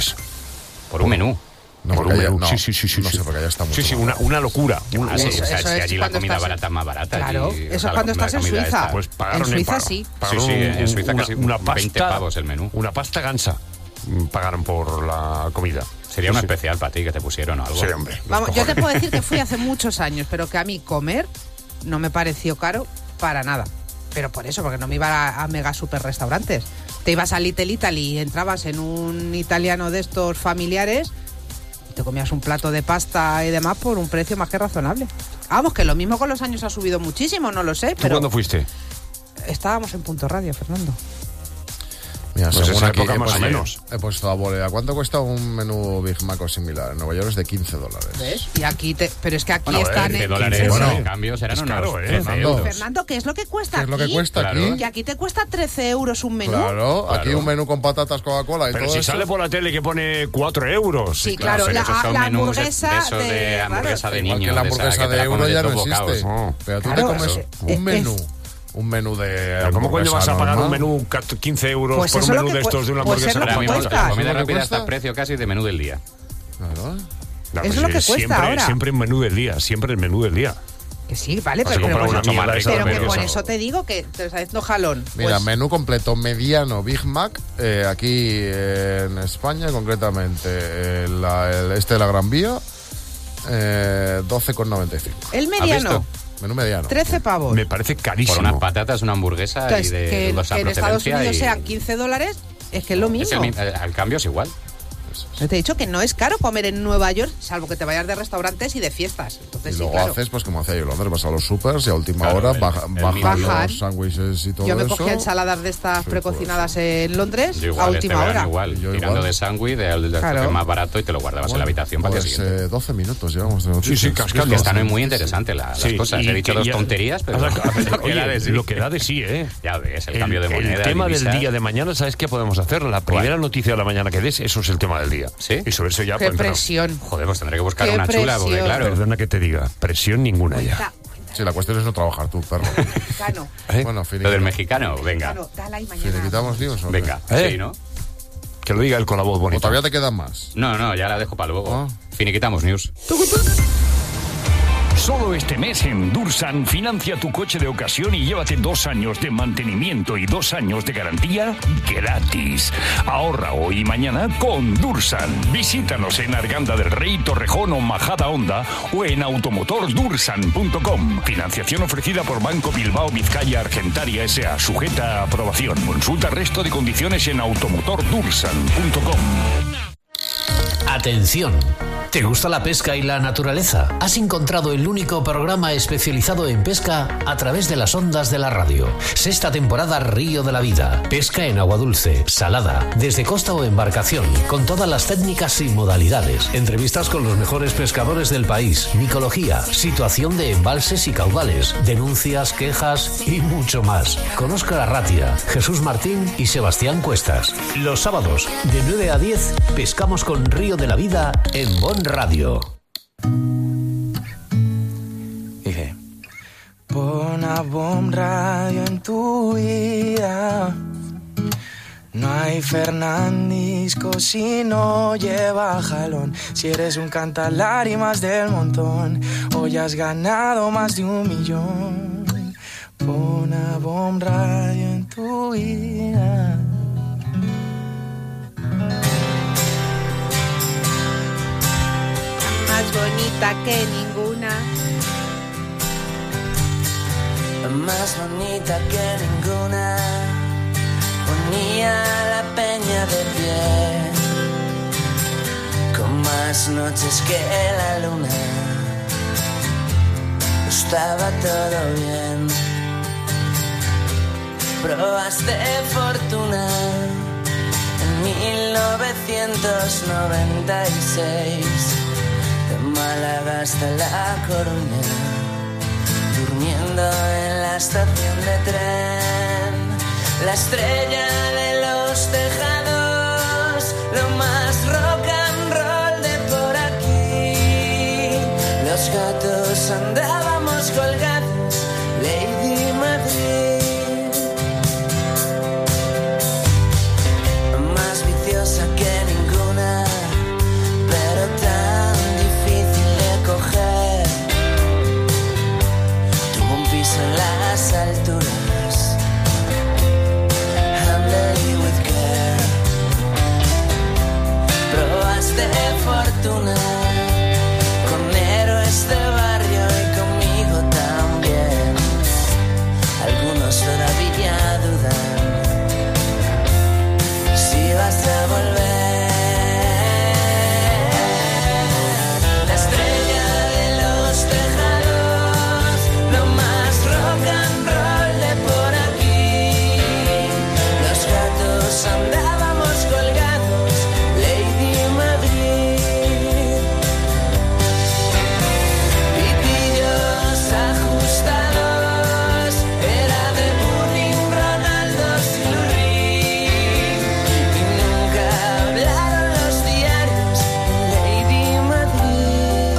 Por un menú. No, por un menú. no, Sí. No sé, porque ya está mucho. Sí, una locura. Si allí la comida barata es más barata. Claro, eso es cuando estás en Suiza. Pues pagaron en Suiza sí. Sí, en Suiza casi una pasta, 20 pavos el menú. Una pasta gansa pagaron por la comida. Sería un especial para ti que te pusieron o algo. Sí, hombre. Vamos, yo te puedo decir que fui hace muchos años, pero que a mí comer no me pareció caro para nada. Pero por eso, porque no me iba a mega super restaurantes. Te ibas a Little Italy, entrabas en un italiano de estos familiares, te comías un plato de pasta y demás por un precio más que razonable. Vamos, que lo mismo con los años ha subido muchísimo, no lo sé. ¿Tú cuándo fuiste? Estábamos en Punto Radio, Fernando. Mira, pues según esa aquí época más o menos. He puesto a bolea. ¿Cuánto cuesta un menú Big Mac o similar? En Nueva York es de $15. ¿Ves? Y aquí pero es que aquí bueno, están en en dólares. Bueno, en cambio serán es unos caro, 13 euros. Fernando, ¿qué es lo que cuesta ¿Qué es lo que aquí? cuesta aquí? Que aquí te cuesta 13 euros un menú. Claro, aquí un menú con patatas, Coca-Cola y Pero todo si eso. sale por la tele que pone 4 euros. Sí, claro, pero esos son la menús hamburguesa de hamburguesa de Igual niño. que la hamburguesa de euro ya no bocados. existe. Pero tú Claro, te comes un menú. Un menú de. ¿Cómo coño vas a pagar normal? un menú 15 euros Pues por un eso menú lo que de estos de una pues hamburguesa? es lo Ahora que mismo cuesta. la comida ¿Eso es lo que rápida está cuesta? a precio casi de menú del día. Claro. No, Eso es lo que cuesta siempre, ahora. Siempre el menú del día, siempre el menú del día. Que sí, vale, Vas a pero comprar por una eso- mierda esa de pero que por hamburguesa. eso te digo que te está haciendo jalón. Mira, Pues, menú completo mediano Big Mac, aquí en España, concretamente el este de la Gran Vía, 12,95. el mediano, Menú mediano. 13 pavos. Me parece carísimo. Por unas patatas, una hamburguesa Entonces, y de que dudosa en Estados procedencia. Unidos y- sean $15, es que es lo es el mismo. al cambio es igual. Yo te he dicho que no es caro comer en Nueva York, salvo que te vayas de restaurantes y de fiestas. Entonces, Y sí, luego claro. haces, pues como hacía yo en Londres, vas a los supers y a última Claro, hora el bajan Bajan. los sándwiches y todo Yo me eso. cogía ensaladas de estas Sí, precocinadas en Londres Yo a igual, última este verano hora. igual, Yo tirando igual. de sándwich, del Claro. que es más barato y te lo guardabas en la habitación para el Pues día siguiente. 12 minutos llevamos de Sí, noticias. sí, cascando. Que están muy interesantes las Sí, cosas. y He dicho que dos ya- tonterías, pero Oye, lo que da de sí, ¿eh? ya ves, el cambio de moneda. El tema del divisas. día de mañana, ¿sabes qué podemos hacer? La primera noticia de la mañana que des, eso es el tema del día. ¿Sí? Y sobre eso ya... Qué pues, presión. Joder, pues tendré que buscar Qué una chula, porque presión. claro. Perdona que te diga, presión ninguna ya. Sí, la cuestión es no trabajar tú, perro. Mexicano. Bueno, Lo del mexicano, venga. Mexicano, dale ahí mañana. ¿Finiquitamos líos o qué? Venga, ¿Eh? sí, ¿no? Que lo diga él con la voz ¿O bonita. todavía te quedan más? No, ya la dejo para luego. Ah. Finiquitamos news. Solo este mes en Dursan financia tu coche de ocasión y llévate 2 años de mantenimiento y 2 años de garantía gratis. Ahorra hoy y mañana con Dursan. Visítanos en Arganda del Rey, Torrejón o Majada Honda o en automotordursan.com. Financiación ofrecida por Banco Bilbao Vizcaya Argentaria S.A. Sujeta a aprobación. Consulta resto de condiciones en automotordursan.com. Atención. ¿Te gusta la pesca y la naturaleza? Has encontrado el único programa especializado en pesca a través de las ondas de la radio. Sexta temporada Río de la Vida. Pesca en agua dulce, salada, desde costa o embarcación, con todas las técnicas y modalidades. Entrevistas con los mejores pescadores del país. Micología, situación de embalses y caudales, denuncias, quejas y mucho más. Con Óscar Arratia, Jesús Martín y Sebastián Cuestas. Los sábados, de 9 a 10, pescamos con Río de la Vida en Bon Radio. Dije, pon a Bon Radio en tu vida. No hay Fernandisco si no lleva jalón. Si eres un cantalárimas del montón, hoy has ganado más de 1 millón. Pon a Bon Radio en tu vida. Más bonita que ninguna. Más bonita que ninguna, ponía la peña de pie, con más noches que la luna. estaba todo bien. Probaste fortuna en 1996, de Málaga hasta La Coruña, durmiendo en la estación de tren, la estrella de los tejados, lo más rock and roll de por aquí. Los gatos andábamos colgados, Lady Madrid. Más viciosa que ninguna, pero tan difícil de coger. Tuvo un piso en las alturas, handle with care. Probaste fortuna con héroes de barrio y conmigo también. Algunos todavía dudan si vas a volver. La estrella de los tejados, lo más rock and roll de por aquí. Los gatos andábamos colgados, Lady Madrid. Pitillos ajustados, era de Burning, Ronaldo, Silurri. Y nunca hablaron los diarios, Lady Madrid.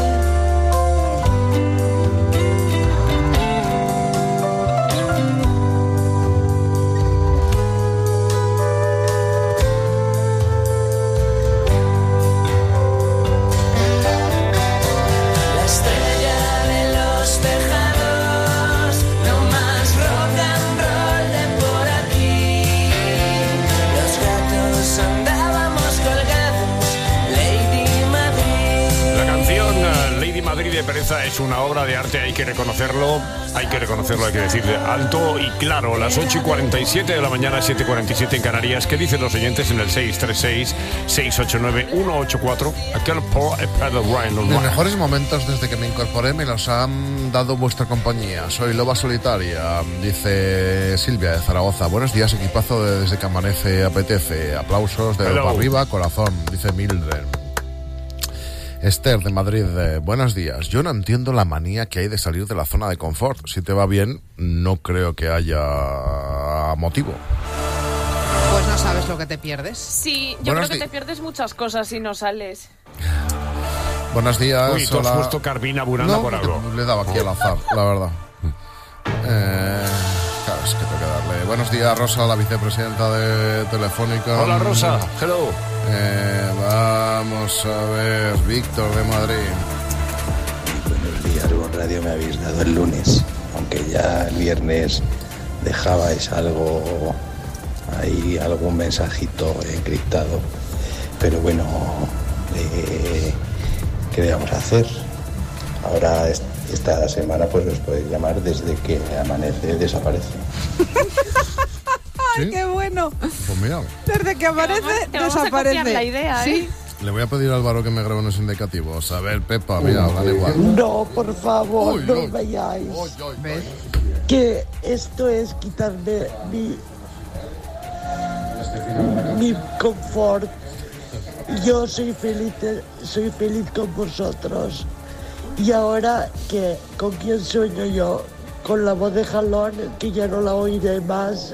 La estrella de los tejados, lo más rock and roll de por aquí. Los gatos andábamos colgados, Lady Madrid. La canción Lady Madrid de Pereza es una obra de arte, hay que reconocerlo, hay que decir alto y claro. Las 8:47 de la mañana, 7:47 en Canarias. ¿Qué dicen los oyentes en el 636-689-184? Mis mejores momentos desde que me incorporé me los han dado vuestra compañía. Soy loba solitaria, dice Silvia de Zaragoza. Buenos días, equipazo desde que amanece, apetece. Aplausos de para arriba, corazón, dice Mildred. Esther de Madrid, buenos días. Yo no entiendo la manía que hay de salir de la zona de confort. Si te va bien, no creo que haya motivo. Pues no sabes lo que te pierdes. Sí, yo creo que te pierdes muchas cosas si no sales. Buenos días. Uy, tú has puesto Carmina Burana por algo. Le he dado aquí al azar, la verdad. Claro, es que tengo que darle. Buenos días, Rosa, la vicepresidenta de Telefónica. Hola, Rosa. Hello. Vamos a ver, Víctor de Madrid. Buenos días, Bon Radio, me habéis dado el lunes, aunque ya el viernes dejabais algo ahí, algún mensajito encriptado, pero bueno, ¿qué le vamos a hacer? Ahora esta semana pues os podéis llamar desde que amanece, desaparece. ¡Ay, qué bueno! Pues mira. Desde que aparece, desaparece. La idea, ¿eh? Sí. Le voy a pedir a Álvaro que me grabe unos indicativos. A ver, Pepa, mira, dale igual. No, por favor, no os vayáis. ¿Ves? Que esto es quitarme mi confort. Yo soy feliz con vosotros. Y ahora, ¿qué? ¿Con quién sueño yo? Con la voz de Jalón, que ya no la oiré más.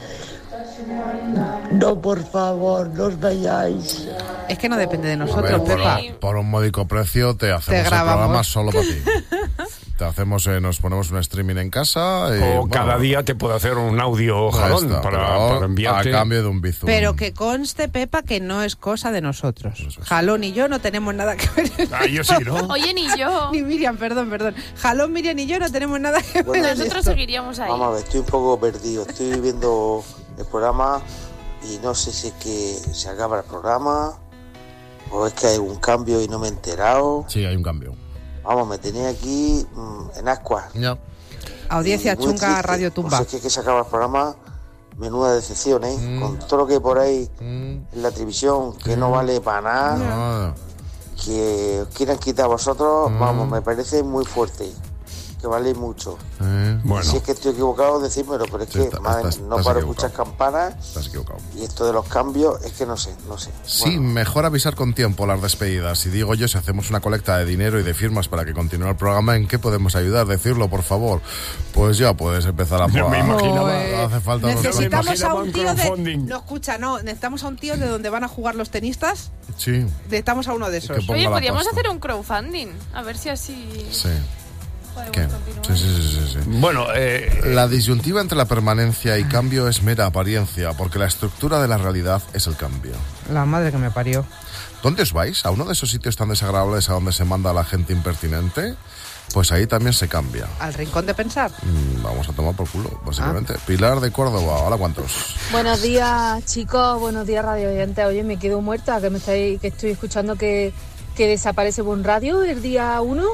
No, por favor, no os vayáis. Es que no depende de nosotros, Pepa. Pepa. Por un módico precio te hacemos el programa solo para ti. Te hacemos, nos ponemos un streaming en casa. O cada día te puedo hacer un audio jalón para enviarte. A cambio de un bizum. Pero que conste, Pepa, que no es cosa de nosotros. Jalón y yo no tenemos nada que ver. Yo sí, ¿no? Oye, ni yo. Ni Miriam, perdón. Jalón, Miriam y yo no tenemos nada que ver. Nosotros seguiríamos ahí. Vamos a ver, estoy un poco perdido. Estoy viendo el programa y no sé si es que se acaba el programa o es que hay un cambio y no me he enterado. Sí, hay un cambio. Vamos, me tenía aquí en ascuas. Ya. Audiencia chunga, Radio Tumba. Pues es que se acaba el programa, menuda decepción, ¿eh? Con todo lo que hay por ahí en la televisión, que no vale para nada, que os quieran quitar a vosotros, vamos, me parece muy fuerte. que valéis mucho. Bueno. Si es que estoy equivocado, decídmelo, pero es que madre, no paro de escuchar campanas. Estás equivocado. Y esto de los cambios, es que no sé. Sí, mejor avisar con tiempo las despedidas. Y digo yo, si hacemos una colecta de dinero y de firmas para que continúe el programa, ¿en qué podemos ayudar? Decirlo, por favor. Pues ya puedes empezar a Yo me imaginaba. Hace falta necesitamos a un tío de... No, escucha, no. Necesitamos a un tío de donde van a jugar los tenistas. Sí. Necesitamos a uno de esos. Oye, podríamos hacer un crowdfunding. A ver si así... Sí. ¿Qué? Sí. Bueno, la disyuntiva entre la permanencia y cambio es mera apariencia, porque la estructura de la realidad es el cambio. La madre que me parió. ¿Dónde os vais? ¿A uno de esos sitios tan desagradables a donde se manda a la gente impertinente? Pues ahí también se cambia. ¿Al rincón de pensar? Vamos a tomar por culo, básicamente. Pilar de Córdoba, hola, ¿cuántos? Buenos días, chicos, buenos días, radio oyentes. Oye, me quedo muerta, que estoy escuchando que desaparece Bon Radio el día 1.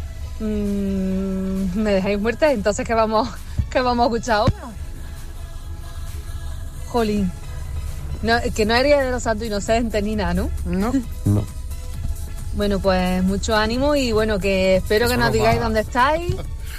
Me dejáis muerta, entonces ¿qué vamos a escuchar ahora? Jolín. No, que no eres de los santos inocentes ni nada, ¿no? No. Bueno, pues mucho ánimo y bueno, que espero que nos digáis dónde estáis.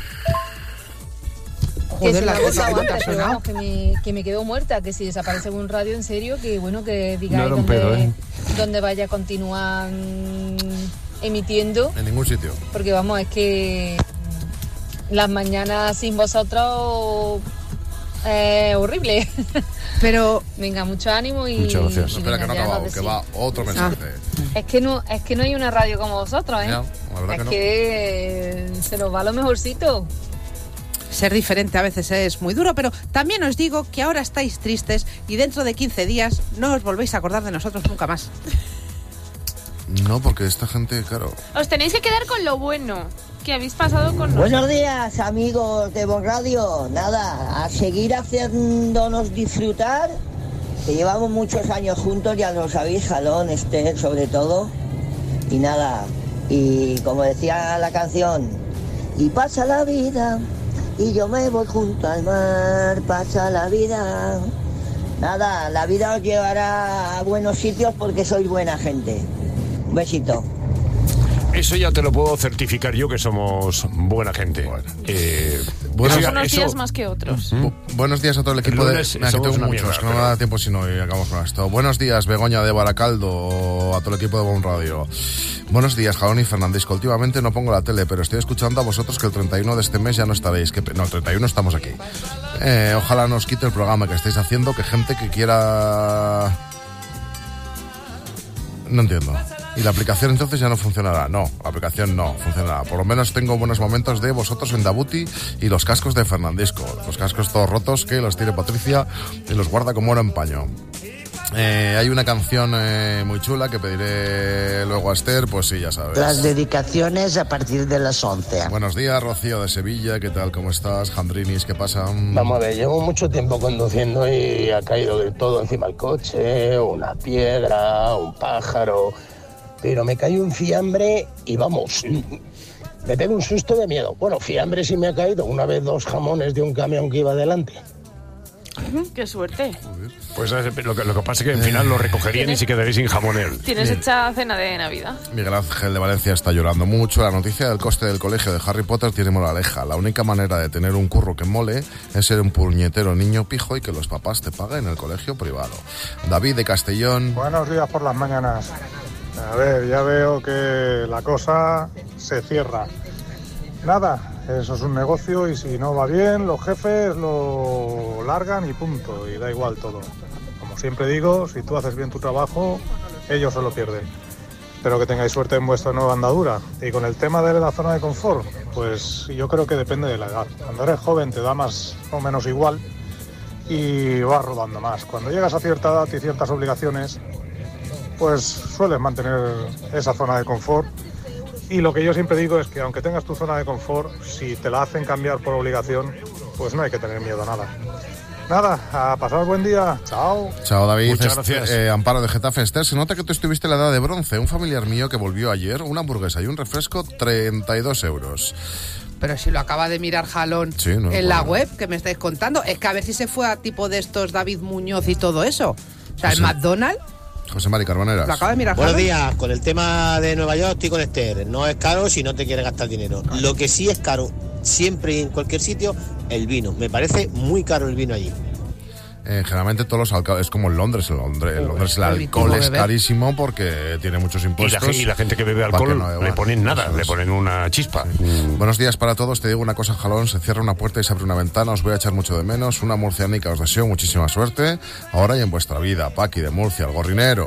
Joder, que si la lo he cosa contado que te ha antes, pero sonado. vamos, que me quedo muerta, que si desaparece un radio en serio, que bueno, que digáis No era un pedo, dónde vaya a continuar emitiendo. En ningún sitio. Porque vamos, es que las mañanas sin vosotros horrible. Pero venga, mucho ánimo y muchas gracias. y Espera, que no ha ya acabado, nos que decís. va otro mensaje. Es que no hay una radio como vosotros, ¿eh? Ya, la verdad es que no. que se nos va lo mejorcito. ser diferente a veces es muy duro, pero también os digo que ahora estáis tristes y dentro de 15 días no os volvéis a acordar de nosotros nunca más. No, porque esta gente, claro... Os tenéis que quedar con lo bueno que habéis pasado con nosotros. Buenos días, amigos de Bon Radio. Nada, a seguir haciéndonos disfrutar, que llevamos muchos años juntos, ya lo sabéis, Jalón, Esther, sobre todo. Y nada, y como decía la canción, y pasa la vida, y yo me voy junto al mar, pasa la vida. Nada, la vida os llevará a buenos sitios porque sois buena gente. Un besito. Eso ya te lo puedo certificar yo, que somos buena gente. Unos días más que otros. Buenos días a todo el equipo lunes de... Aquí somos tengo una muchos, mierda, que no me da tiempo si no y acabamos con esto. Buenos días, Begoña de Baracaldo, a todo el equipo de Bon Radio. Buenos días, Jalón y Fernandisco. Últimamente no pongo la tele, pero estoy escuchando a vosotros que el 31 de este mes ya no estaréis. No, el 31 estamos aquí. Ojalá nos quite el programa que estáis haciendo, que gente que quiera... No entiendo. ¿Y la aplicación entonces ya no funcionará? No, la aplicación no funcionará. Por lo menos tengo buenos momentos de vosotros en Dabuti y los cascos de Fernandisco. Los cascos todos rotos que los tiene Patricia y los guarda como oro en paño. Hay una canción muy chula que pediré luego a Esther, pues sí, ya sabes. Las dedicaciones a partir de las 11. Buenos días, Rocío de Sevilla, ¿qué tal? ¿Cómo estás? Jandrinis, ¿qué pasa? Vamos a ver, llevo mucho tiempo conduciendo y ha caído del todo encima el coche, una piedra, un pájaro, pero me cae un fiambre y vamos, me pego un susto de miedo. Bueno, fiambre sí me ha caído, una vez 2 jamones de un camión que iba delante. ¡Qué suerte! Pues lo que pasa es que al final lo recogerían y se quedaréis sin jamonel. Tienes hecha cena de Navidad. Miguel Ángel de Valencia está llorando mucho. La noticia del coste del colegio de Harry Potter tiene moraleja. La única manera de tener un curro que mole es ser un puñetero niño pijo y que los papás te paguen el colegio privado. David de Castellón. Buenos días por las mañanas. A ver, ya veo que la cosa se cierra. Nada, eso es un negocio y si no va bien, los jefes lo largan y punto, y da igual todo. Como siempre digo, si tú haces bien tu trabajo, ellos se lo pierden. Espero que tengáis suerte en vuestra nueva andadura. Y con el tema de la zona de confort, pues yo creo que depende de la edad. Cuando eres joven te da más o menos igual y vas rodando más. Cuando llegas a cierta edad y ciertas obligaciones, pues sueles mantener esa zona de confort. Y lo que yo siempre digo es que aunque tengas tu zona de confort, si te la hacen cambiar por obligación, pues no hay que tener miedo a nada. Nada, a pasar buen día. Chao. Chao, David. Muchas gracias. Amparo de Getafe. Esther, se nota que tú estuviste en la edad de bronce. Un familiar mío que volvió ayer, una hamburguesa y un refresco, 32 euros. Pero si lo acaba de mirar Jalón Sí, no, en la bueno. web que me estáis contando, es que a ver si se fue a tipo de estos David Muñoz y todo eso. O sea, Sí. el McDonald's José Mari Carboneras. lo acaba de mirar Buenos Jalón. días, con el tema de Nueva York estoy con Esther. No es caro si no te quieres gastar dinero. Lo que sí es caro siempre y en cualquier sitio, el vino. Me parece muy caro el vino allí. Generalmente todos los alcoholes, es como en Londres. En Londres el alcohol es carísimo porque tiene muchos impuestos. Y la gente que bebe alcohol le ponen nada, le ponen una chispa. Buenos días para todos. Te digo una cosa, Jalón, se cierra una puerta y se abre una ventana. Os voy a echar mucho de menos. Una murcianica, os deseo muchísima suerte ahora y en vuestra vida. Paqui de Murcia, el gorrinero.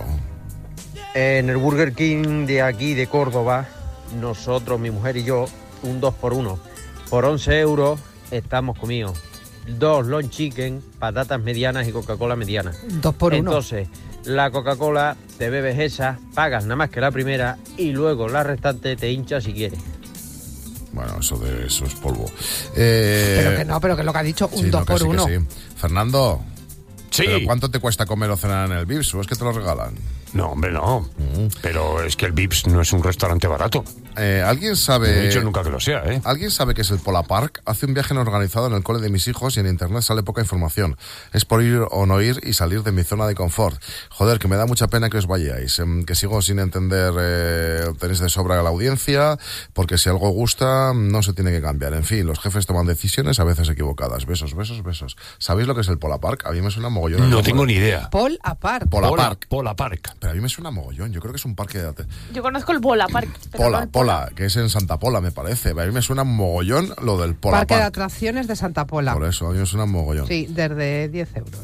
En el Burger King de aquí de Córdoba, nosotros, mi mujer y yo, un 2x1. Por 11 euros estamos comidos. 2 long chicken, patatas medianas y Coca-Cola mediana. 2x1. Entonces, la Coca-Cola, te bebes esa, pagas nada más que la primera y luego la restante te hinchas si quieres. Bueno, eso es polvo. Pero que lo que ha dicho, un 2x1. Sí. Fernando. Sí. ¿Pero cuánto te cuesta comer o cenar en el Vips? ¿O es que te lo regalan? No, hombre, no. Pero es que el Vips no es un restaurante barato. ¿Alguien sabe...? No he dicho nunca que lo sea, ¿eh? ¿Alguien sabe qué es el Pola Park? Hace un viaje organizado en el cole de mis hijos y en internet sale poca información. Es por ir o no ir y salir de mi zona de confort. Joder, que me da mucha pena que os vayáis. Que sigo sin entender, tenéis de sobra la audiencia, porque si algo gusta, no se tiene que cambiar. En fin, los jefes toman decisiones a veces equivocadas. Besos. ¿Sabéis lo que es el Pola Park? A mí me suena mogollón. No tengo ni idea. Pola Park. Pola Park. Pero a mí me suena mogollón. Yo creo que es un parque de... Yo conozco el Pola Park. Pola, que es en Santa Pola, me parece. A mí me suena mogollón lo del Pola Parque Park. de atracciones de Santa Pola. Por eso, a mí me suena mogollón. Sí, desde 10 euros.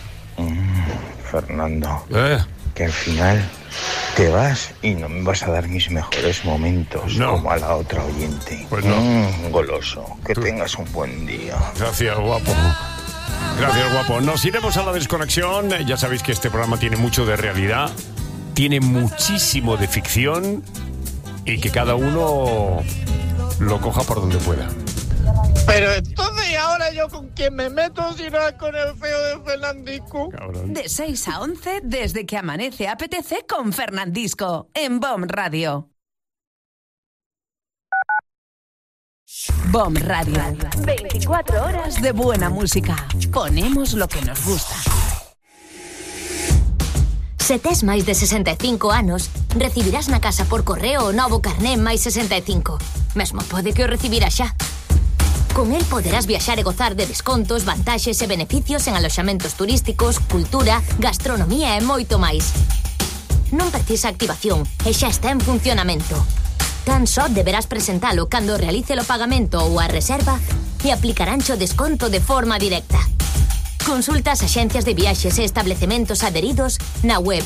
Fernando, que al final te vas y no me vas a dar mis mejores momentos, como a la otra oyente. Pues no. Goloso, que tengas un buen día. Gracias, guapo. Gracias, guapo. Nos iremos a la desconexión. Ya sabéis que este programa tiene mucho de realidad, tiene muchísimo de ficción y que cada uno lo coja por donde pueda. Pero entonces, ¿y ahora yo con quién me meto si no es con el feo de Fernandisco? Cabrón. De 6 a 11, desde que amanece apetece con Fernandisco, en BOM Radio. BOM Radio. 24 horas de buena música. Ponemos lo que nos gusta. Se tes máis de 65 anos, recibirás na casa por correo o novo carné máis 65. Mesmo pode que o recibirás xa. Con el poderás viaxar e gozar de descontos, vantaxes e beneficios en aloxamentos turísticos, cultura, gastronomía e moito máis. Non precisa activación e xa está en funcionamento. Tan só deberás presentalo cando realice o pagamento ou a reserva e aplicaráncho desconto de forma directa. Consulta as axencias de viaxes e establecementos adheridos na web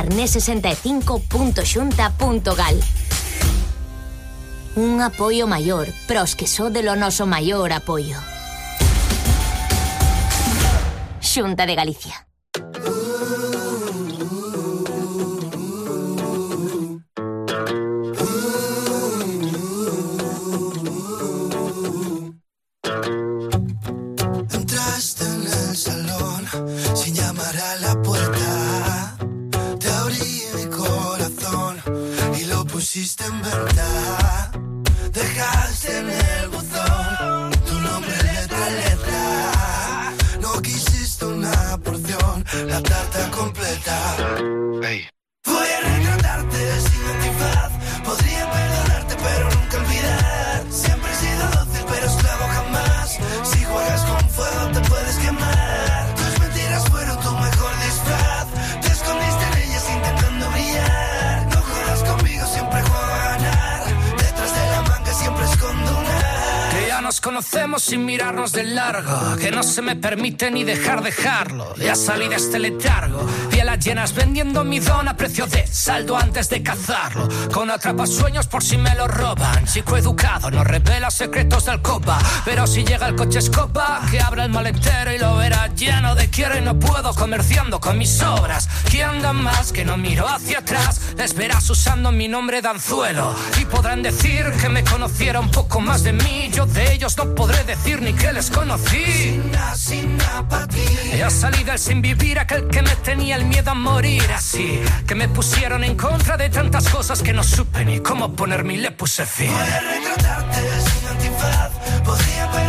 carné65.xunta.gal. Un apoio maior pros que sode lo noso maior apoio. Xunta de Galicia. Entraste en el salón sin llamar a la puerta. Te abrí mi corazón y lo pusiste en venta. Dejaste en el buzón tu nombre letra a letra. No quisiste una porción, la tarta completa. Hey. Voy a retratarte sin antifaz. Podría perdonarte pero nunca olvidar. Siempre he sido dócil pero esclavo jamás. Si juegas con fuego te puedes quemar. Tus mentiras fueron tu mejor disfraz. Te escondiste en ellas intentando brillar. No juegas conmigo, siempre juego a ganar. Detrás de la manga siempre escondo una. Que ya nos conocemos sin mirarnos de largo. Que no se me permite ni dejarlo. Ya salí de este letargo. Pielas llenas vendiendo mi don a precio de saldo antes de cazarlo. Con atrapasueños por si me lo roban. Chico educado no revela secretos de alcoba. Pero si llega el coche escoba, que abra el maletero y lo verá lleno de quiero y no puedo, comerciando con mis obras. ¿Quién da más que no miro hacia atrás? Les verás usando mi nombre de anzuelo. Y podrán decir que me conociera un poco más de mí. Yo de ellos no podré decir ni que les conocí. Sin apatía. Ya salí del sin vivir, aquel que me tenía el miedo a morir así. Que me pusieron en contra de tantas cosas que no supe ni cómo ponerme y le puse fin. Voy a retratarte sin antifaz. Podría